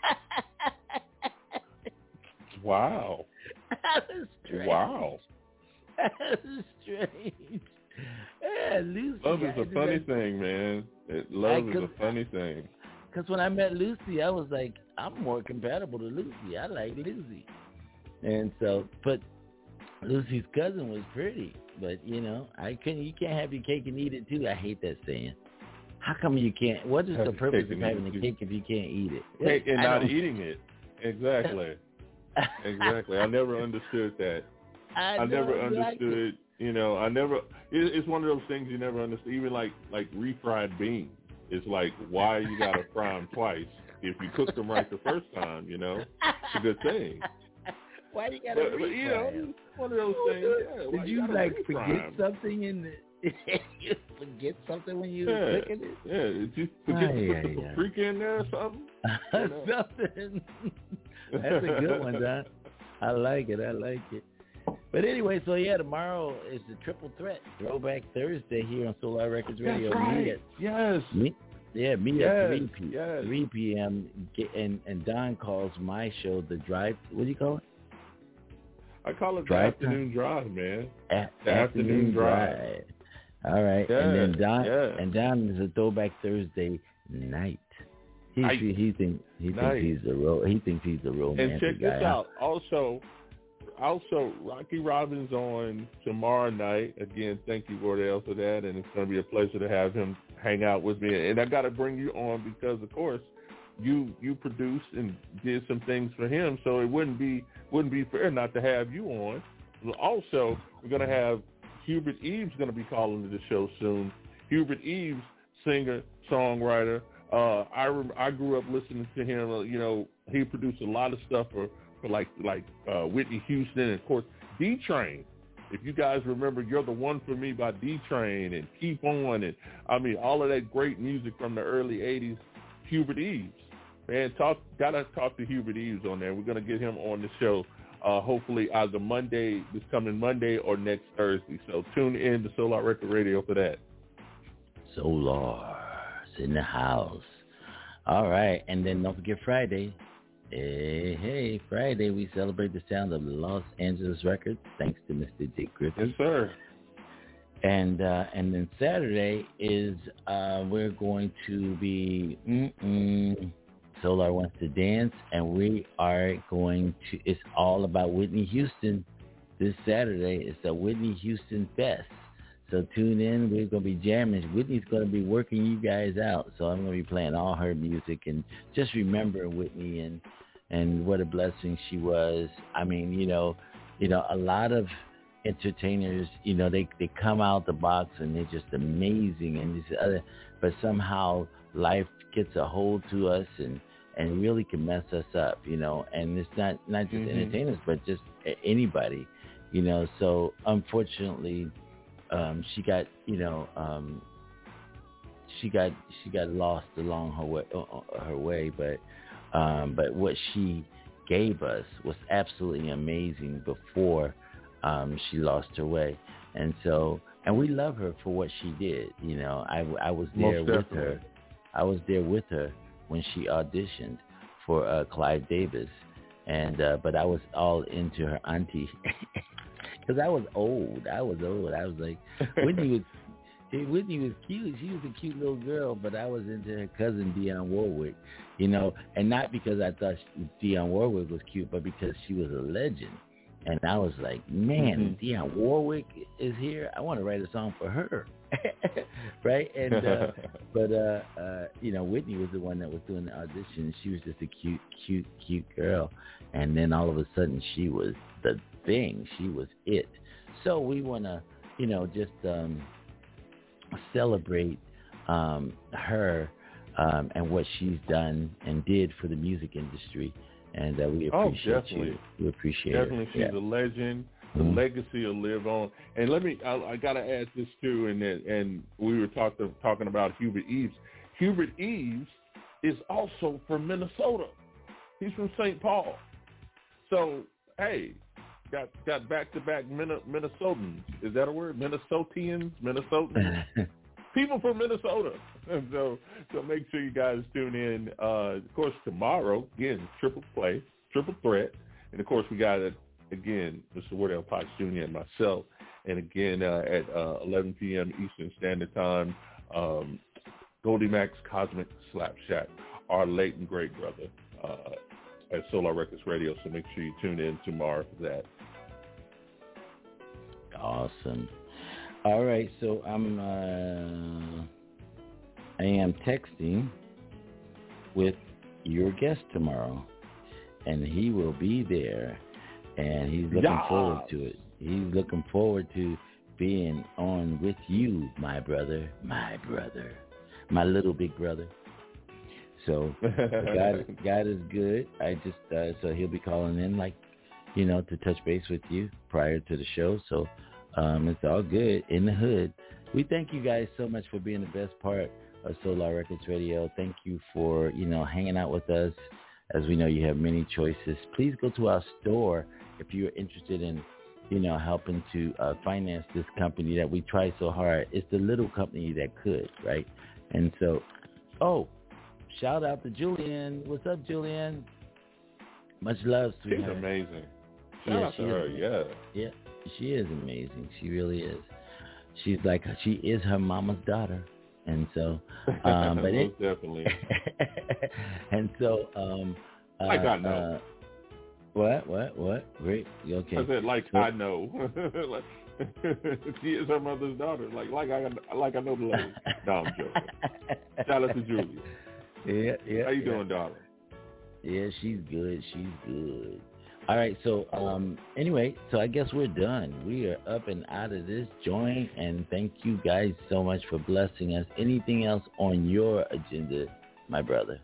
Wow. That was strange. Wow. That was strange. Yeah, Lucy. Love is I a funny that. thing, man. It, love I is could, a funny thing. Because when I met Lucy, I was like, I'm more compatible to Lucy. I like Lucy. And so, but Lucy's cousin was pretty. But, you know, I couldn't. You can't have your cake and eat it, too. I hate that saying. How come you can't? What is Have the purpose of having a cake if you can't eat it? Cake and I not don't... eating it. Exactly. Exactly. I never understood that. I, I never like understood, it. you know, I never, it, it's one of those things you never understood. Even like, like refried beans. It's like, why you got to fry them twice? If you cook them right the first time, you know, it's a good thing. Why you got to refry but, you know, them? One of those things. Yeah, Did you, you, like, refry forget them? something in the... you forget something when you yeah, were cooking it? Yeah, did you forget oh, to yeah, put the yeah. paprika in there or something? You know? Something. That's a good one, Don. I like it. I like it. But anyway, so yeah, tomorrow is the triple threat, Throwback Thursday here on Solar Records Radio. That's right. Me at, yes. Me, yeah, me yes. at three p.m. Yes. three p.m. And, and Don calls my show the Drive. What do you call it? I call it drive the afternoon drive, man. A- the afternoon, afternoon drive. drive. All right, yeah, and then Don yeah. and Don is a Throwback Thursday night. He night. he, he thinks he night. thinks he's a ro- he thinks he's a romantic And check guy. this out. Also, also Rocky Robbins on tomorrow night. Again, thank you, Wardell, for that, and it's going to be a pleasure to have him hang out with me. And I got to bring you on because, of course, you you produced and did some things for him, so it wouldn't be wouldn't be fair not to have you on. Also, we're going to have Hubert Eves going to be calling to the show soon. Hubert Eves, singer, songwriter. Uh, I rem- I grew up listening to him. Uh, you know, he produced a lot of stuff for, for like like uh, Whitney Houston and of course D Train. If you guys remember, You're the One for Me by D Train and Keep On, and I mean all of that great music from the early eighties. Hubert Eves, man, talk gotta talk to Hubert Eves on there. We're gonna get him on the show. Uh, hopefully either Monday, this coming Monday, or next Thursday. So tune in to Solar Record Radio for that. Solar's in the house. All right, and then don't forget Friday. Hey, hey, Friday we celebrate the sound of Los Angeles Records, thanks to Mister Dick Griffin. Yes, sir. And uh, and then Saturday is uh, we're going to be. Mm-mm, Solar Wants to Dance, and we are going to, it's all about Whitney Houston this Saturday. It's a Whitney Houston Fest. So tune in. We're going to be jamming. Whitney's going to be working you guys out. So I'm going to be playing all her music and just remember Whitney and, and what a blessing she was. I mean, you know, you know, a lot of entertainers, you know, they, they come out the box and they're just amazing. And these other, but somehow life gets a hold to us and, and really can mess us up, you know, and it's not, not just mm-hmm. entertainers, but just anybody, you know, so unfortunately, um, she got, you know, um, she got, she got lost along her way, uh, her way, but, um, but what she gave us was absolutely amazing before, um, she lost her way. And so, and we love her for what she did, you know, I, I was there Most with definitely. her. I was there with her when she auditioned for uh, Clive Davis, and uh, but I was all into her auntie because I was old. I was old. I was like, Whitney was Whitney was cute. She was a cute little girl, but I was into her cousin Dionne Warwick, you know, and not because I thought she, Dionne Warwick was cute, but because she was a legend. And I was like, man, mm-hmm. Dionne Warwick is here. I want to write a song for her. Right? And uh, but, uh, uh, you know, Whitney was the one that was doing the audition. She was just a cute, cute, cute girl. And then all of a sudden she was the thing. She was it. So we want to, you know, just um, celebrate um, her um, and what she's done and did for the music industry. And uh, we appreciate oh, definitely. you. We appreciate definitely. it. Definitely, she's yeah. a legend. The mm-hmm. legacy will live on. And let me, I, I got to add this too, and and we were talk, talking about Hubert Eves. Hubert Eves is also from Minnesota. He's from Saint Paul. So, hey, got got back-to-back Minnesotans. Is that a word? Minnesotians? Minnesotans? People from Minnesota. And so, so make sure you guys tune in. Uh, of course, tomorrow, again, triple play, triple threat. And, of course, we got, it again, Mister Wardell Potts Junior and myself. And, again, uh, at uh, eleven p.m. Eastern Standard Time, um, Goldie Mac's Cosmic Slap Shack, our late and great brother uh, at Solar Records Radio. So make sure you tune in tomorrow for that. Awesome. All right, so I'm uh, I am texting with your guest tomorrow, and he will be there, and he's looking yeah. forward to it. He's looking forward to being on with you, my brother, my brother, my little big brother. So God, God is good. I just uh, so he'll be calling in, like, you know, to touch base with you prior to the show. So. Um, it's all good in the hood. We thank you guys so much for being the best part of Solar Records Radio. Thank you for, you know, hanging out with us. As we know, you have many choices. Please go to our store if you're interested in, you know, helping to uh, finance this company that we try so hard. It's the little company that could, right? And so, oh, shout out to Julian. What's up, Julian? Much love, sweetheart. She's amazing. Shout yeah, out to her, yeah. Yeah. She is amazing. She really is. She's like, she is her mama's daughter. And so, um, but it, definitely. and so, um, uh, like I know. Uh, what, what, what? Great. You okay? I said, like so, I know. like, she is her mother's daughter. Like, like I, like I know the lady. No, I'm joking. Shout out to Julia. Yeah, yeah. How you yeah. doing, darling? Yeah, she's good. She's good. All right, so um, anyway, so I guess we're done. We are up and out of this joint, and thank you guys so much for blessing us. Anything else on your agenda, my brother?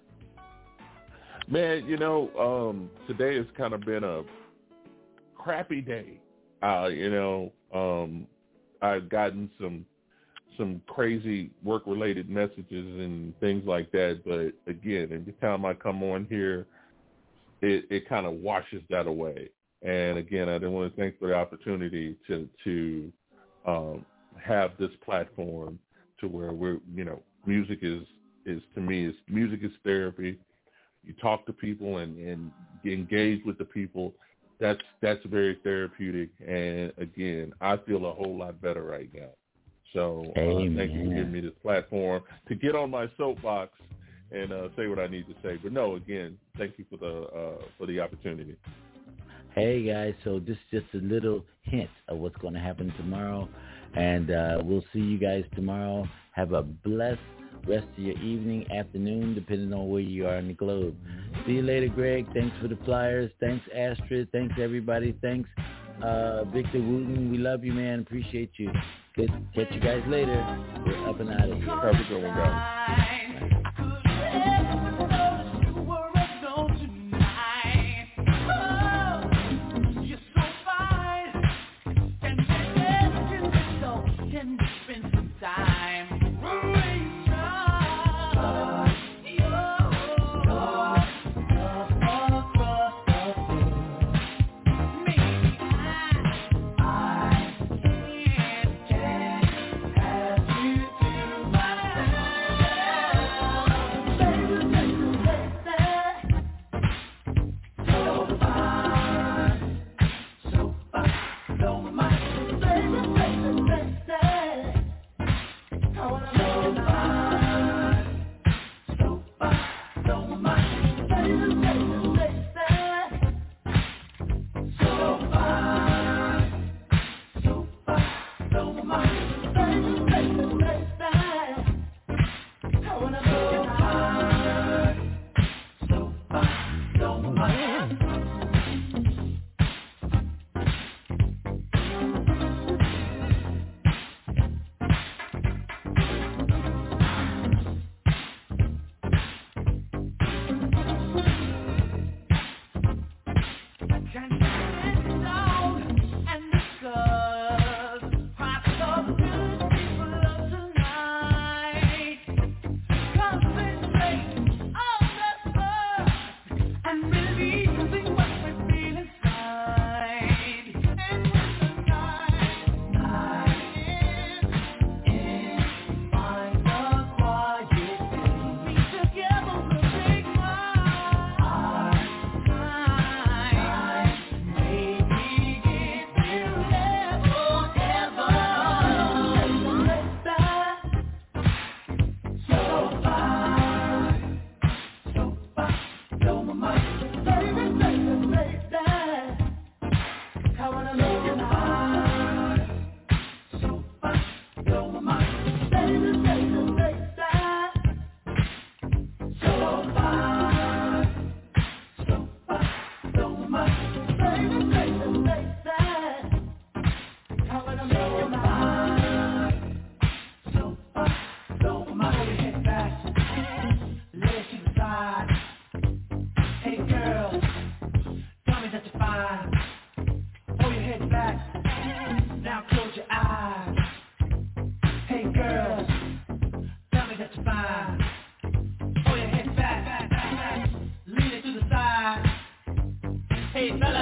Man, you know, um, today has kind of been a crappy day. Uh, you know, um, I've gotten some some crazy work-related messages and things like that, but again, every time I come on here, it, it kind of washes that away. And again, I didn't want to thank for the opportunity to to um, have this platform to where we're, you know, music is, is to me, is music is therapy. You talk to people and, and engage with the people. That's that's very therapeutic. And again, I feel a whole lot better right now. So uh, thank you for giving me this platform to get on my soapbox and uh, say what I need to say. But no, again, thank you for the uh, for the opportunity. Hey guys, so this is just a little hint of what's going to happen tomorrow, and uh, we'll see you guys tomorrow. Have a blessed rest of your evening, afternoon, depending on where you are in the globe. See you later, Greg. Thanks for the flyers. Thanks, Astrid. Thanks, everybody. Thanks, uh, Victor Wooten. We love you, man. Appreciate you. Good. Catch you guys later. We're up and out of here. Have a good one, guys. side. Hey girl, tell me that you're fine. Hold your head back, now close your eyes. Hey girl, tell me that you're fine. Hold your head back, lean it to the side. Hey fella.